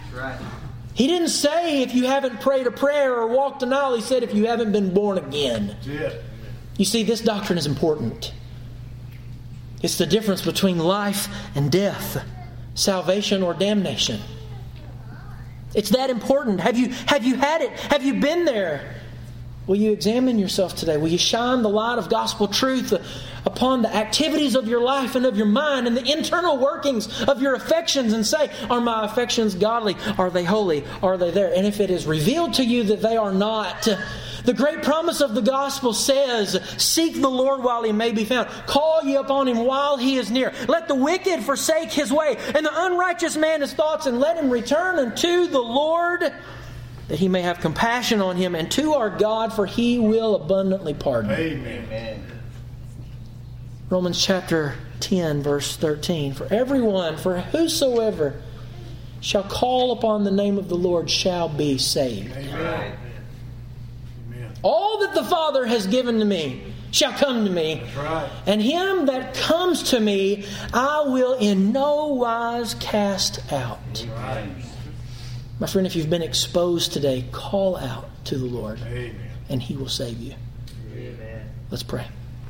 Right. He didn't say if you haven't prayed a prayer or walked an aisle. He said if you haven't been born again. That's it. You see, this doctrine is important. It's the difference between life and death, salvation or damnation. It's that important. Have you, have you had it? Have you been there? Will you examine yourself today? Will you shine the light of gospel truth upon the activities of your life and of your mind and the internal workings of your affections and say, are my affections godly? Are they holy? Are they there? And if it is revealed to you that they are not, the great promise of the gospel says, seek the Lord while He may be found. Call ye upon Him while He is near. Let the wicked forsake his way, and the unrighteous man his thoughts, and let him return unto the Lord, that He may have compassion on him, and to our God, for He will abundantly pardon. Amen. Amen. Romans chapter ten, verse thirteen. For everyone, for whosoever shall call upon the name of the Lord shall be saved. Amen. Amen. All that the Father has given to me shall come to me. That's right. And him that comes to me, I will in no wise cast out. Right. My friend, if you've been exposed today, call out to the Lord, Amen. and He will save you. Amen. Let's pray.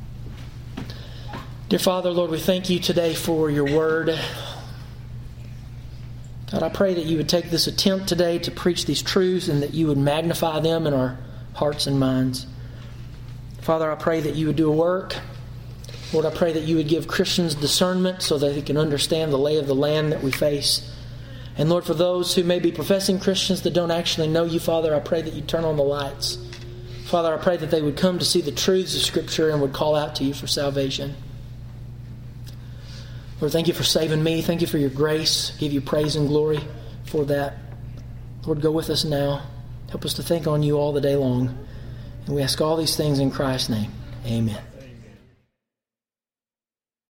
Dear Father, Lord, we thank You today for Your Word. God, I pray that You would take this attempt today to preach these truths and that You would magnify them in our hearts and minds. Father, I pray that You would do a work. Lord, I pray that You would give Christians discernment so that they can understand the lay of the land that we face. And Lord, for those who may be professing Christians that don't actually know You, Father, I pray that You turn on the lights. Father, I pray that they would come to see the truths of Scripture and would call out to You for salvation. Lord, thank You for saving me. Thank You for Your grace. Give You praise and glory for that. Lord, go with us now. Help us to think on You all the day long. And we ask all these things in Christ's name. Amen.